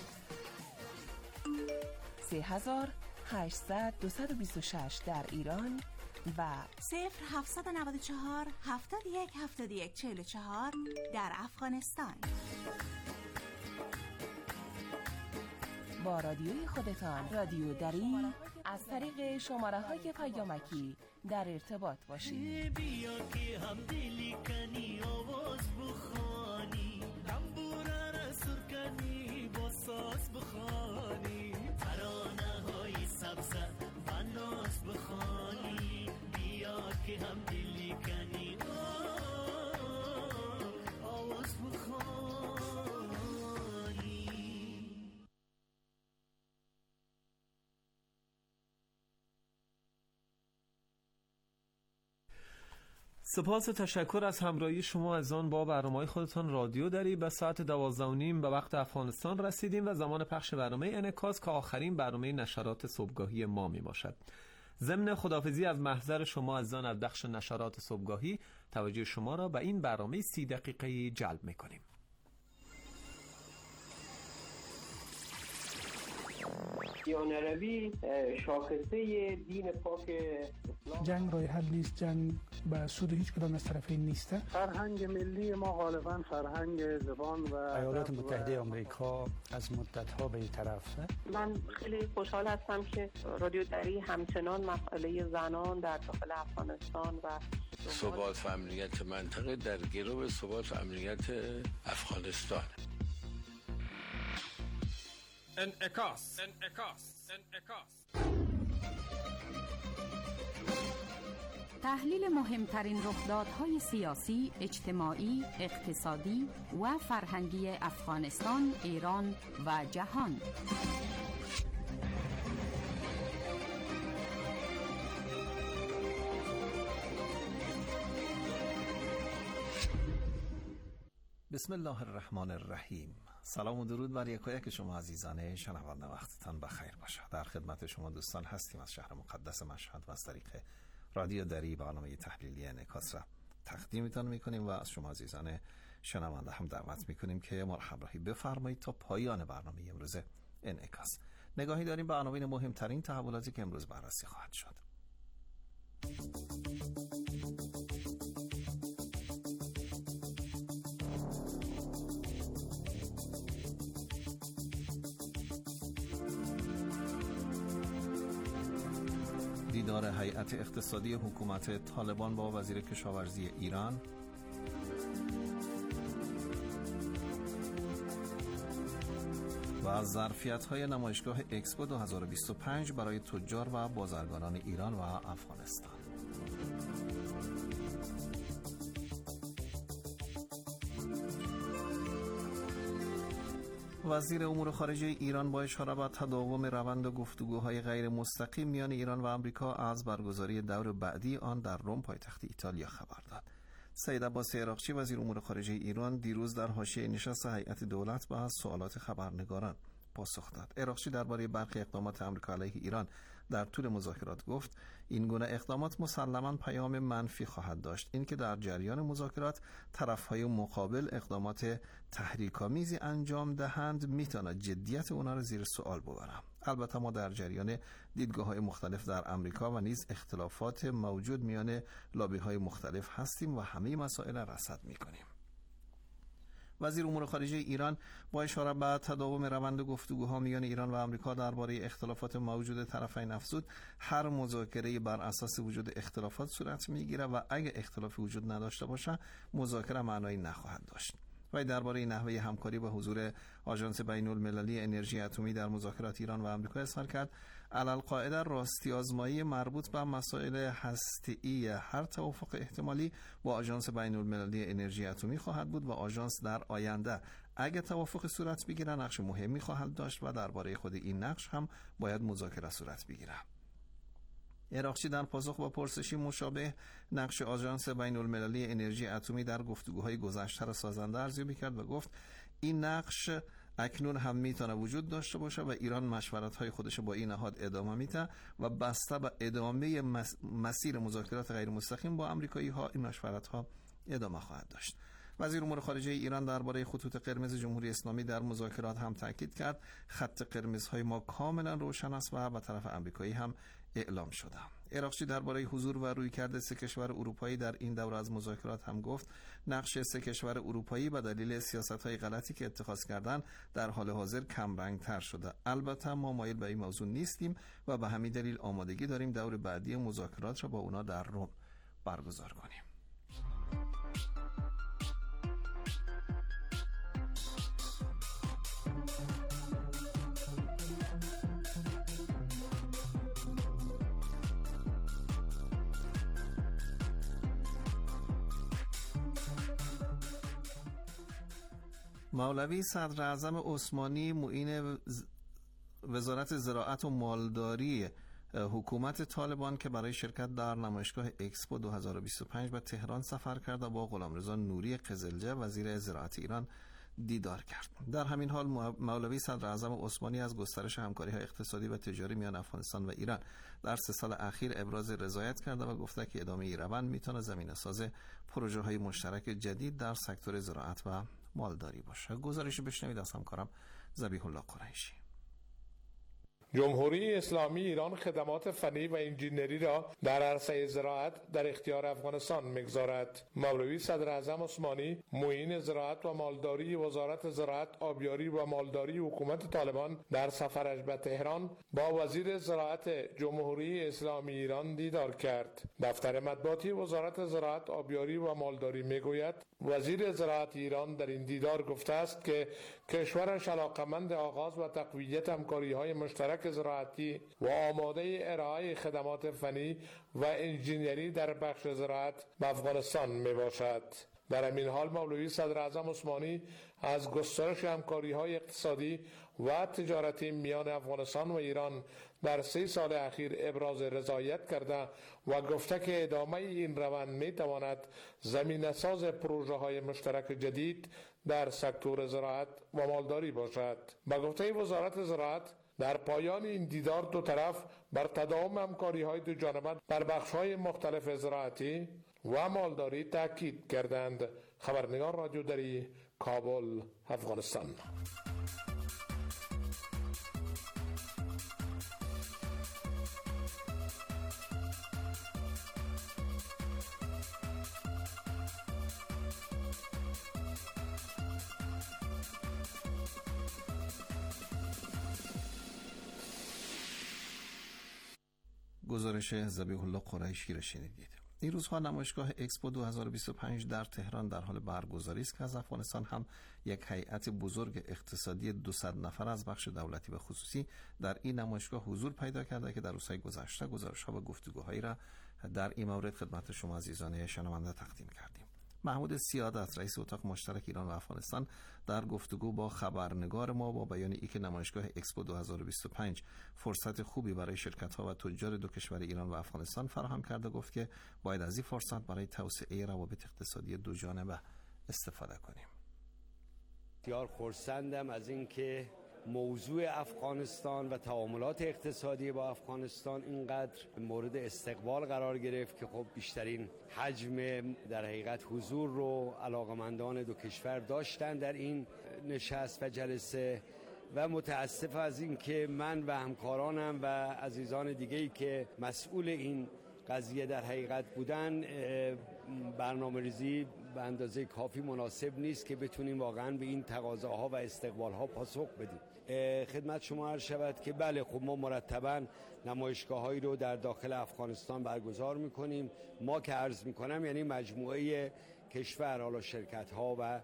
Speaker 20: سه هزار هشتصد دویست و بیست و شش در ایران و
Speaker 14: صفر هفتصد و نود و چهار هفتاد و یک هفتاد و یک چهل و چهار در افغانستان.
Speaker 20: با رادیوی خودتان رادیو دری از طریق شماره های پیامکی در ارتباط باشید.
Speaker 2: بیا که هم دلی کنی آواز بخوانی، تنبوره را سر کنی با ساز بخوانی، ترانه های سبز و ناز بخوانی، بیا که هم دلی کنی آواز بخوانی.
Speaker 7: سپاس و تشکر از همراهی شما از آن با برنامه‌های خودتان رادیو دری. به ساعت دوازده و نیم به وقت افغانستان رسیدیم و زمان پخش برنامه انعکاس که آخرین برنامه نشرات صبحگاهی ما می باشد. ضمن خداحافظی از محضر شما عزیزان از بخش نشرات صبحگاهی توجه شما را به این برنامه سی دقیقه‌ای جلب می کنیم.
Speaker 3: دیانت عربی شاخصه دین پاک اسلام.
Speaker 21: جنگ راه حل نیست، جنگ به سود هیچ کدام از طرفین نیست.
Speaker 17: فرهنگ ملی ما غالبا فرهنگ زبان و
Speaker 23: ایالات متحده آمریکا از مدت‌ها به این طرفه.
Speaker 24: من خیلی خوشحال هستم که رادیو دری همچنان مسئله زنان در داخل افغانستان و
Speaker 25: ثبات و امنیت منطقه در گرو ثبات و امنیت افغانستان.
Speaker 4: انعکاس انعکاس انعکاس
Speaker 26: تحلیل مهمترین رخدادهای سیاسی، اجتماعی، اقتصادی و فرهنگی افغانستان، ایران و جهان.
Speaker 27: بسم الله الرحمن الرحیم. سلام و درود بر یکایک شما عزیزان شنونده، وقتتان بخیر باشه. در خدمت شما دوستان هستیم از شهر مقدس مشهد و از طریق رادیو دری برنامه تحلیلی انعکاس را تقدیمتان میکنیم و از شما عزیزان شنونده هم دعوت میکنیم که ما را همراهی بفرمایید تا پایان برنامه امروز انعکاس. نگاهی داریم به عناوین مهمترین تحولاتی که امروز بررسی خواهد شد. دیدار هیئت اقتصادی حکومت طالبان با وزیر کشاورزی ایران، و از ظرفیت‌های نمایشگاه اکسپو دو هزار و بیست و پنج برای تجار و بازرگانان ایران و افغانستان. وزیر امور خارجه ایران با اشاره به تداوم روند گفتگوهای غیر مستقیم میان ایران و آمریکا از برگزاری دور بعدی آن در روم پایتخت ایتالیا خبر داد. سید عباس عراقچی وزیر امور خارجه ایران دیروز در حاشیه نشست هیئت دولت به سوالات خبرنگاران پاسخ داد. عراقچی درباره برخی اقدامات آمریکا علیه ایران در طول مذاکرات گفت این گونه اقدامات مسلماً پیام منفی خواهد داشت. اینکه در جریان مذاکرات طرف‌های مقابل اقدامات تحریک‌آمیزی انجام دهند میتواند جدیت اونا را زیر سوال ببرم. البته ما در جریان دیدگاه‌های مختلف در آمریکا و نیز اختلافات موجود میان لابی‌های مختلف هستیم و همه مسائل را رصد می‌کنیم. وزیر امور خارجه ایران با اشاره به تداوم روند گفتگوها میان ایران و آمریکا درباره اختلافات موجود طرفین افزود هر مذاکره بر اساس وجود اختلافات صورت میگیره و اگه اختلافی وجود نداشته باشه مذاکره معنایی نخواهد داشت. و درباره نحوه همکاری با حضور آژانس بین‌المللی انرژی اتمی در مذاکرات ایران و آمریکا اظهار کرد علالقاعده راستی آزمایی مربوط به مسائل هسته‌ای هر توافق احتمالی با آژانس بین‌المللی انرژی اتمی خواهد بود و آژانس در آینده اگه توافق صورت بگیره نقش مهمی خواهد داشت و درباره خود این نقش هم باید مذاکره صورت بگیره. عراقچی در پاسخ با پرسشی مشابه نقش آژانس بین‌المللی انرژی اتمی در گفتگوهای گذشته را سازنده ارزیابی کرد و گفت این نقش اکنون هم میتونه وجود داشته باشه و ایران مشورت‌های خودش با این نهاد ادامه میده و بسته به ادامه مسیر مذاکرات غیر مستقیم با آمریکایی‌ها این مشورت‌ها ادامه خواهد داشت. وزیر امور خارجه ایران درباره خطوط قرمز جمهوری اسلامی در مذاکرات هم تاکید کرد خط قرمزهای ما کاملا روشن است و به طرف آمریکایی هم اعلام شده. عراقچی درباره حضور و رویکرد سه کشور اروپایی در این دوره از مذاکرات هم گفت نقش سه کشور اروپایی به دلیل سیاست‌های غلطی که اتخاذ کردن در حال حاضر کم رنگ‌تر شده. البته ما مایل به این موضوع نیستیم و به همین دلیل آمادگی داریم دور بعدی مذاکرات را با اونا در روم برگزار کنیم. مولوی صدراعظم عثمانی معین وزارت زراعت و مالداری حکومت طالبان که برای شرکت در نمایشگاه اکسپو دو هزار و بیست و پنج به تهران سفر کرد و با غلامرضا نوری قزلجه وزیر زراعت ایران دیدار کرد. در همین حال مولوی صدراعظم عثمانی از گسترش همکاری‌های اقتصادی و تجاری میان افغانستان و ایران در سه سال اخیر ابراز رضایت کرده و گفته که ادامه این روند میتونه زمینه‌ساز پروژه‌های مشترک جدید در سکتور زراعت و مالداری باشه. گزارشی بشنوید از همکارم ذبیح الله قریشی.
Speaker 1: جمهوری اسلامی ایران خدمات فنی و انجینری را در عرصه زراعت در اختیار افغانستان می‌گذارد. مولوی صدراعظم عثمانی معین زراعت و مالداری وزارت زراعت، آبیاری و مالداری حکومت طالبان در سفرش به تهران با وزیر زراعت جمهوری اسلامی ایران دیدار کرد. دفتر مطبوعاتی وزارت زراعت، آبیاری و مالداری میگوید وزیر زراعت ایران در این دیدار گفته است که کشورش علاقمند آغاز و تقویت همکاری‌های مشترک زراعتی و آماده ارائه خدمات فنی و انجینری در بخش زراعت به افغانستان می باشد. در همین حال مولوی صدراعظم عثمانی از گسترش همکاری‌های اقتصادی و تجارتی میان افغانستان و ایران در سه سال اخیر ابراز رضایت کرده و گفته که ادامه این روند می تواند زمینه‌ساز پروژه‌های مشترک جدید در سکتور زراعت و مالداری باشد. با گفته وزارت زراعت در پایان این دیدار دو طرف بر تداوم همکاری‌های دو جانبه در بخش‌های مختلف زراعتی و مالداری تاکید کردند. خبرنگار رادیو دری، کابل، افغانستان.
Speaker 27: گزارش ذبیح الله قریشی را شنیدید. این روزها نمایشگاه اکسپو دو هزار و بیست و پنج در تهران در حال برگزاری است که از افغانستان هم یک هیئت بزرگ اقتصادی دویست نفر از بخش دولتی و خصوصی در این نمایشگاه حضور پیدا کرده که در روزهای گذشته گزارش‌ها و گفتگوهایی را در این مورد خدمت شما عزیزان شنونده تقدیم کردیم. محمود سیادت رئیس اتاق مشترک ایران و افغانستان در گفتگو با خبرنگار ما با بیان اینکه نمایشگاه اکسپو دو هزار و بیست و پنج فرصت خوبی برای شرکت‌ها و تجار دو کشور ایران و افغانستان فراهم کرده گفت که باید از این فرصت برای توسعه روابط اقتصادی دو جانبه استفاده کنیم.
Speaker 5: بسیار خرسندم از اینکه موضوع افغانستان و تعاملات اقتصادی با افغانستان اینقدر مورد استقبال قرار گرفت که خب بیشترین حجم در حقیقت حضور رو علاقمندان دو کشور داشتن در این نشست و جلسه و متاسف از اینکه من و همکارانم و عزیزان دیگه‌ای که مسئول این قضیه در حقیقت بودن برنامه‌ریزی به اندازه کافی مناسب نیست که بتونیم واقعا به این تقاضاها و استقبالها پاسخ بدیم. خدمت شما عرض شود که بله خب ما مرتباً نمایشگاه‌هایی رو در داخل افغانستان برگزار می‌کنیم. ما که عرض می‌کنم یعنی مجموعه کشور، حالا شرکت‌ها و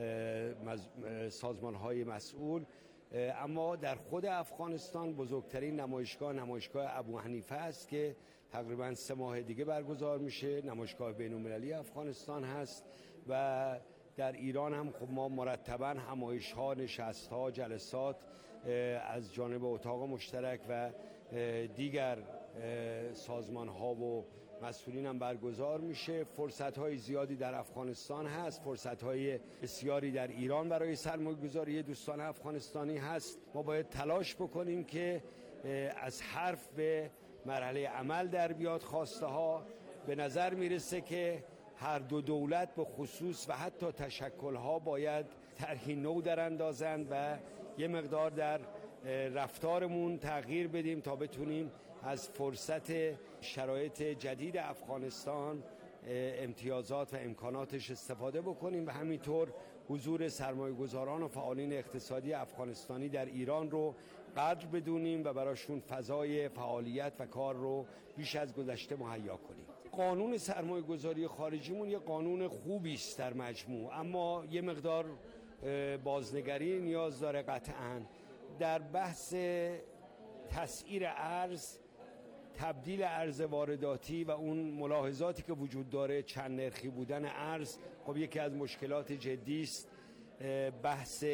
Speaker 5: سازمان‌های مسئول. اما در خود افغانستان بزرگترین نمایشگاه نمایشگاه ابو حنیفه است که تقریباً سه ماه دیگه برگزار میشه. نمایشگاه بین‌المللی افغانستان هست و در ایران هم خب ما مرتباً همایش‌ها، نشست‌ها، جلسات از جانب اتاق مشترک و دیگر سازمان‌ها و مسئولین هم برگزار میشه. فرصت‌های زیادی در افغانستان هست، فرصت‌های بسیاری در ایران برای سرمایه‌گذاری دوستان افغانستانی هست. ما باید تلاش بکنیم که از حرف به مرحله عمل در بیاد. خواسته ها به نظر میرسه که هر دو دولت به خصوص و حتی تشکل‌ها باید طرحی نو در اندازند و یه مقدار در رفتارمون تغییر بدیم تا بتونیم از فرصت شرایط جدید افغانستان امتیازات و امکاناتش استفاده بکنیم و همینطور حضور سرمایه‌گذاران و فعالین اقتصادی افغانستانی در ایران رو قدر بدونیم و براشون فضای فعالیت و کار رو بیش از گذشته مهیا کنیم. قانون سرمایه‌گذاری خارجیمون یه قانون خوبی است در مجموع، اما یه مقدار بازنگری نیاز داره قطعاً. در بحث تسعیر ارز، تبدیل ارز وارداتی و اون ملاحظاتی که وجود داره، چند نرخی بودن ارز، خب یکی از مشکلات جدی است. بحث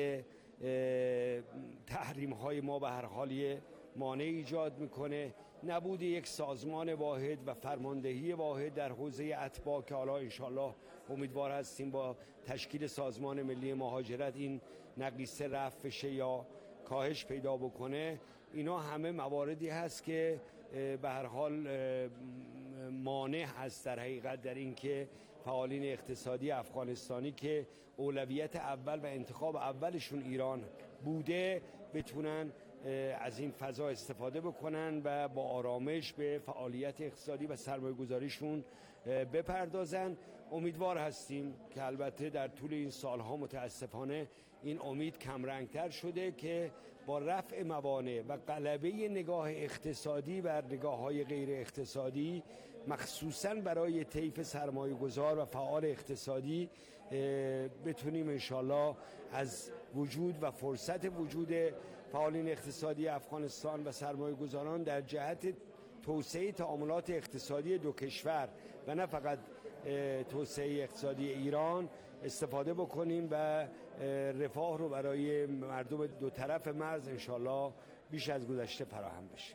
Speaker 5: تحریم های ما به هر حال مانع ایجاد میکنه. نبود یک سازمان واحد و فرماندهی واحد در حوزه اتباع که حالا انشالله امیدوار هستیم با تشکیل سازمان ملی مهاجرت این نقیصه رفع بشه یا کاهش پیدا بکنه، اینا همه مواردی هست که به هر حال مانع هست در حقیقت در این که فعالین اقتصادی افغانستانی که اولویت اول و انتخاب اولشون ایران بوده بتونن از این فضا استفاده بکنن و با آرامش به فعالیت اقتصادی و سرمایه‌گذاریشون بپردازن. امیدوار هستیم که البته در طول این سالها متاسفانه این امید کمرنگتر شده که با رفع موانع و غلبه نگاه اقتصادی بر نگاه‌های غیر اقتصادی، مخصوصاً برای طیف سرمایه‌گذار و فعال اقتصادی، بتونیم انشالله از وجود و فرصت وجود فعالین اقتصادی افغانستان و سرمایه‌گذاران در جهت توسعه تعاملات اقتصادی دو کشور و نه فقط توسعه اقتصادی ایران استفاده بکنیم و رفاه رو برای مردم دو طرف مرز انشالله بیش از گذشته فراهم بشه.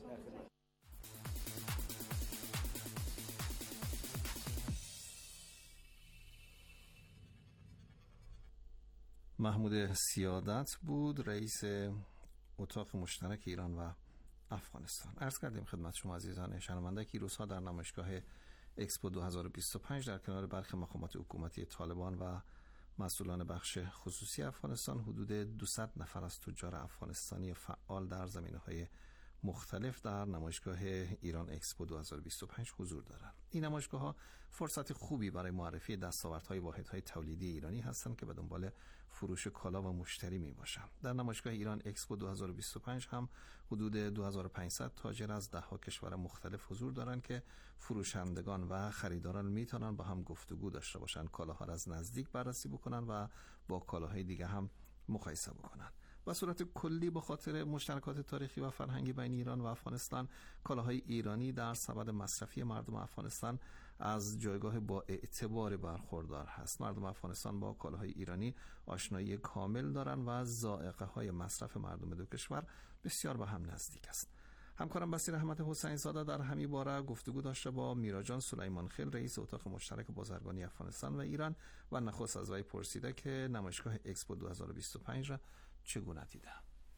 Speaker 27: محمود سیادت بود، رئیس اتاق مشترک ایران و افغانستان. عرض کردیم خدمت شما عزیزان شنونده که روزها در نمایشگاه اکسپو دو هزار و بیست و پنج در کنار برخی مقامات حکومتی طالبان و مسئولان بخش خصوصی افغانستان حدود دویست نفر از تجار افغانستانی فعال در زمینه‌های مختلف در نمایشگاه ایران اکسپو دو هزار و بیست و پنج حضور دارند. این نمایشگاه‌ها فرصت خوبی برای معرفی دستاوردهای واحدهای تولیدی ایرانی هستند که به دنبال فروش کالا و مشتری میباشند. در نمایشگاه ایران اکسپو دو هزار و بیست و پنج هم حدود دو هزار و پانصد تاجر از ده ها کشور مختلف حضور دارند که فروشندگان و خریداران میتونن با هم گفتگو داشته باشند، کالاها را از نزدیک بررسی بکنن و با کالاهای دیگه هم مقایسه بکنن. به صورت کلی به خاطر مشترکات تاریخی و فرهنگی بین ایران و افغانستان، کالاهای ایرانی در سبد مصرفی مردم افغانستان از جایگاه با اعتبار برخوردار هست. مردم افغانستان با کالاهای ایرانی آشنایی کامل دارند و ذائقه های مصرف مردم دو کشور بسیار به هم نزدیک است. همکارم بصیر احمد حسین زاده در همین باره گفتگو داشته با میراجان سلیمان خیل، رئیس اتاق مشترک بازرگانی افغانستان و ایران، و نخست از وی پرسیده که نمایشگاه اکسپو دو هزار و بیست و پنج را چگونه دیده؟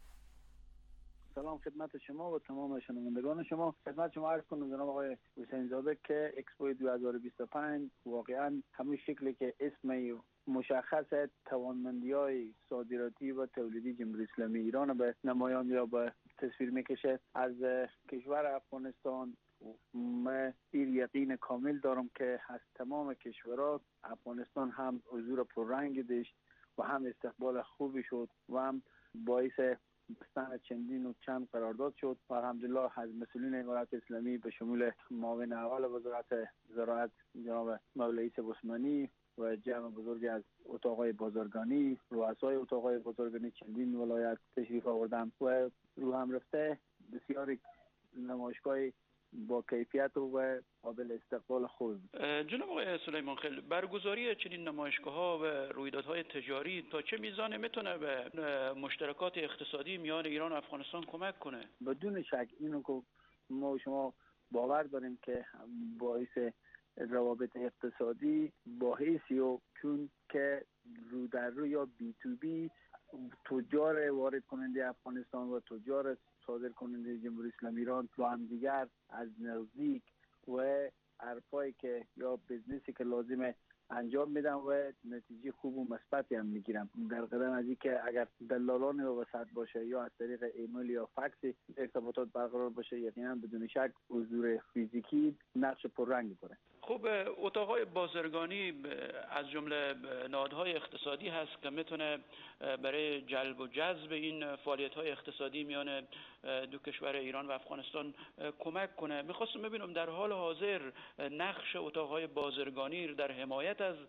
Speaker 6: سلام خدمت شما و تمام شنوندگان شما. خدمت شما عرض کنم جناب آقای حسین زاده که اکسپو دو هزار و بیست و پنج واقعا همون شکلی که اسم مشخص توانمندی‌های صادراتی و تولیدی جمهوری اسلامی ایران به نمایان یا به تصویر میکشه. از کشور افغانستان من این یقین کامل دارم که از تمام کشورها افغانستان هم حضور پررنگ داشت و هم استقبال خوبی شد و هم باعث بستن چندین و چند قرارداد شد و الحمدلله از مسئولین امارت اسلامی به شمول معاون اول وزارت زراعت جناب مولوی عثمانی و جمع بزرگی از اتاقای بازرگانی، رؤسای اتاقای بازرگانی چندین ولایت تشریف آوردن و رو هم رفته بسیار نمایشگاه با کیفیت و قابل استقبال خوب.
Speaker 9: جناب آقای سلیمان خیل، برگزاری چنین نمایشگاه‌ها و رویدادهای تجاری تا چه میزان میتونه به مشترکات اقتصادی میان ایران و افغانستان کمک کنه؟
Speaker 6: بدون شک اینو که ما شما باور داریم که باعث روابط اقتصادی با حیثی و چون که رو در رو یا بی تو بی تجار وارد کننده افغانستان و تجار صادر کننده جمهوری اسلامی ایران با هم دیگر از نزدیک و حرفایی که یا بیزنسی که لازمه انجام میدن و نتیجه خوب و مثبتی هم میگیرن. در قدم از اینکه اگر دلالان وسط باشه یا از طریق ایمیل یا فکس ارتباطات برقرار باشه، یقینا بدون شک حضور فیزیکی نقش پررنگ داره.
Speaker 9: خب اتاقهای بازرگانی از جمله نهادهای اقتصادی هست که میتونه برای جلب و جذب این فعالیت‌های اقتصادی میان دو کشور ایران و افغانستان کمک کنه. میخواستم ببینم در حال حاضر نقش اتاقهای بازرگانی در حمایت از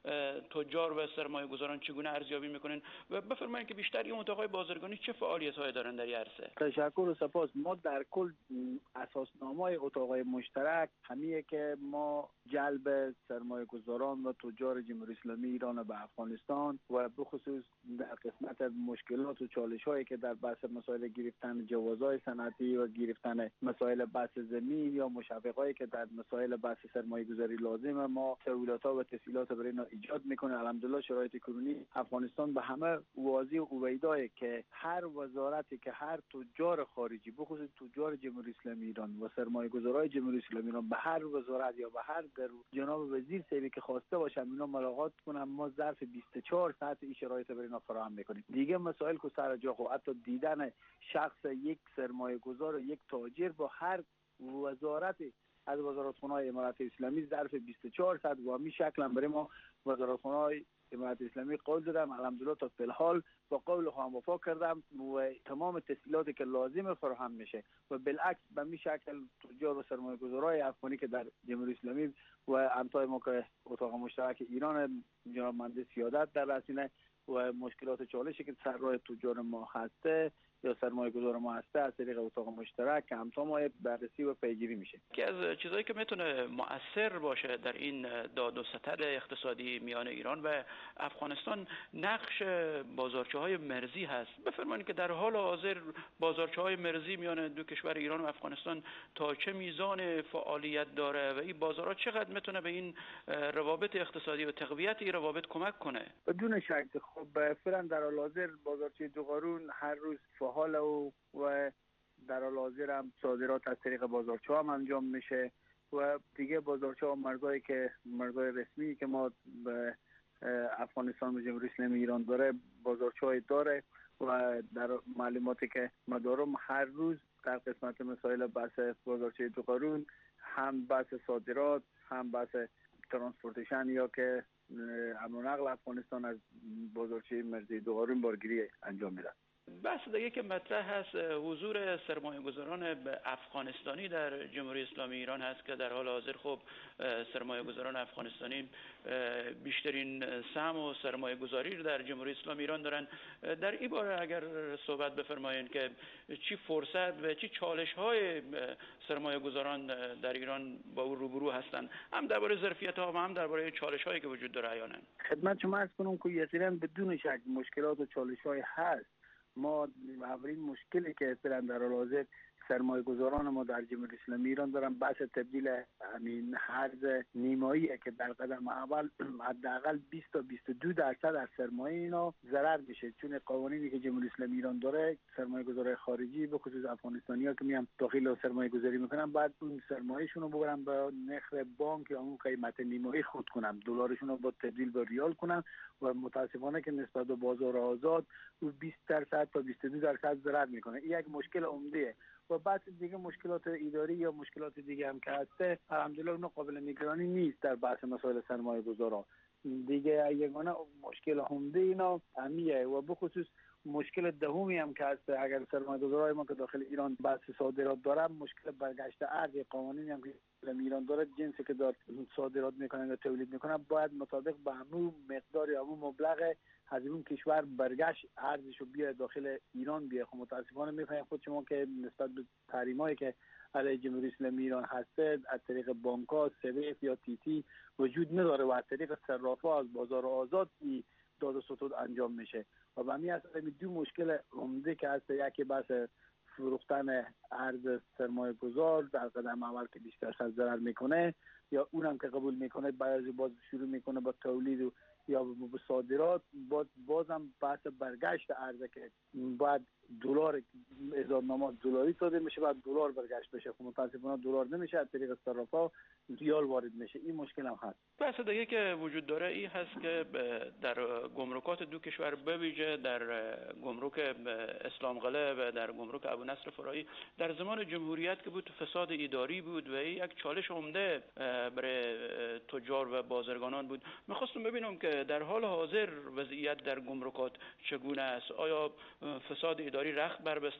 Speaker 9: تجار و سرمایه گذاران چگونه ارزیابی میکنن و بفرمایید که بیشتر این اتاقهای بازرگانی چه فعالیت‌هایی دارن در این عرصه؟
Speaker 6: تشکر و سپاس. ما در کل اساسنامه‌های اتاقهای مشترک همیه که ما جلب سرمایه گذاران و تجار جمهوری اسلامی ایران به افغانستان و بخصوص در قسمت مشکلات و چالش‌هایی که در بحث مسائل گرفتن جوازهای صنعتی و گرفتن مسائل بحث زمین یا مشوقایی که در مسائل بحث سرمایه گذاری لازمه، ما سهولت‌ها و تسهیلات برای اینا ایجاد میکنه. الحمدلله شرایط کنونی افغانستان به همه واضح و اویداه که هر وزارتی که هر تجار خارجی بخصوص تجار جمهوری اسلامی ایران و سرمایه گذارای جمهوری اسلامی ایران به هر وزارت یا به هر در جناب وزیر سیوی که خواسته باشن اینا ملاقات کنن، ما ظرف بیست و چهار ساعت این شرایط برای اینا فراهم میکنیم. دیگه مسائل که سر جا خو حتی دیدن شخص یک سرمایه گذار و یک تاجر با هر وزارتی از وزارتخانه‌های امارات اسلامی ظرف بیست و چهار ساعت و همین شکل هم برای ما وزارتخانه‌های امارات اسلامی قول دادم. الحمدلله تا فی‌الحال با قول خودم وفا کردم و تمام تسهیلاتی که لازم فراهم میشه و بالعکس به این شکل تجار و سرمایه‌گذارای افغانی که در جمهوری اسلامی و همتای ما که اتاق مشترک ایران جناب مهندس سیادت در رسینه و مشکلات چالشی که سر راه تجار ما هسته یا سرمایه گذار ما هسته از طریق اتاق مشترک که همتا ما بررسی و پیگیری میشه.
Speaker 9: یکی از چیزایی که میتونه مؤثر باشه در این داد و ستد اقتصادی میان ایران و افغانستان نقش بازارچه‌های مرزی هست. بفرمایید که در حال حاضر بازارچه‌های مرزی میان دو کشور ایران و افغانستان تا چه میزان فعالیت داره و این بازارها چقدر میتونه به این روابط اقتصادی و تقویت این روابط کمک کنه؟
Speaker 6: بدون شک خب فعلا در حال حاضر بازارچه دو قارون هر روز فعال و و در حال حاضر هم صادرات از طریق بازارچه هم انجام میشه و دیگه بازارچه ها مرزایی که مرزای رسمی که ما به افغانستان و جمهوری اسلامی ایران داره بازارچه های داره و در معلوماتی که ما دارم هر روز در قسمت مسائل بحث بازارچه دو قارون هم بحث صادرات هم بحث ترانسپورتیشن یا که امن و نقل افغانستان از بازارچه مرزی دو قارون بارگیری انجام میده.
Speaker 9: بحث دیگه که مطرح هست حضور سرمایه گذاران افغانستانی در جمهوری اسلامی ایران هست که در حال حاضر خب سرمایه گذاران افغانستانی بیشترین سهم و سرمایه گذاری در جمهوری اسلامی ایران دارن. در این باره اگر صحبت بفرمایید که چی فرصت و چی چالش های سرمایه گذاران در ایران با او روبرو هستند، هم درباره ظرفیت ها و هم درباره چالش هایی که وجود داره عیانا.
Speaker 6: خدمت شما عرض کنم که یقینا بدون شک مشکلات و چالش های هست. ما اولین مشکلی که فعلا در حال حاضر سرمایه گذاران ما در جمهوری اسلامی ایران دارن بحث تبدیل همین حرز نیماییه که در قدم اول حداقل بیست تا بیست و دو درصد از سرمایه اینا ضرر میشه، چون قوانینی که جمهوری اسلامی ایران داره سرمایه گذارای خارجی به خصوص افغانستانی‌ها که میان داخل سرمایه گذاری میکنن بعد اون سرمایه‌شون رو ببرن به نرخ بانک یا اون قیمت نیمایی خود کنن، دلارشون رو با تبدیل به ریال کنن و متاسفانه که نسبت به بازار آزاد اون بیست درصد تا بیست و دو درصد ضرر میکنه. این یک مشکل عمده و بعد دیگه مشکلات اداری یا مشکلات دیگه هم که هسته الحمدلله اون قابل نگرانی نیست در بحث مسائل سرمایه گذاران. دیگه یگانه مشکل عمده اینا همیه و بخصوص مشکل دهمی هم که هست اگر سرمایه‌گذارای ما که داخل ایران بحث صادرات دارن مشکل برگشت ارز قوانینی هم که ایران داره جنسی که داره صادرات میکنن یا تولید میکنن باید مطابق به همون مقدار یا همون مبلغ از اون کشور برگشت ارزش رو بیاد داخل ایران بیاد. خب متاسفانه میفهمید خود شما که نسبت به تحریمایی که علیه جمهوری اسلامی ایران هسته از طریق بانک‌ها سویف یا تی تی وجود نداره و از طریق صرافا از بازار آزاد داد و ستود انجام میشه و به همین اساس دو مشکل عمده که هست، یکی بحث فروختن ارز سرمایه گذار در قدم اول که بیشتر از ضرر میکنه یا اونم که قبول میکنه بعضی باز شروع میکنه با تولید و یا به صادرات، باز بازم بحث برگشت ارزه که بعد دلار اظهارنامه دلاری صادر میشه، بعد دلار برگشت بشه. خب متاسفانه دلار نمیشه، از طریق صرافا ریال وارد میشه. این مشکل هم هست.
Speaker 9: بحث دیگه که وجود داره این هست که در گمرکات دو کشور به ویژه در گمرک اسلام قلعه و در گمرک ابو نصر فرایی در زمان جمهوریت که بود فساد اداری بود و این یک چالش عمده برای تجار و بازرگانان بود. میخواستم ببینم که در حال حاضر وضعیت در گمرکات چگونه است؟ آیا فساد اداری رخت بربسته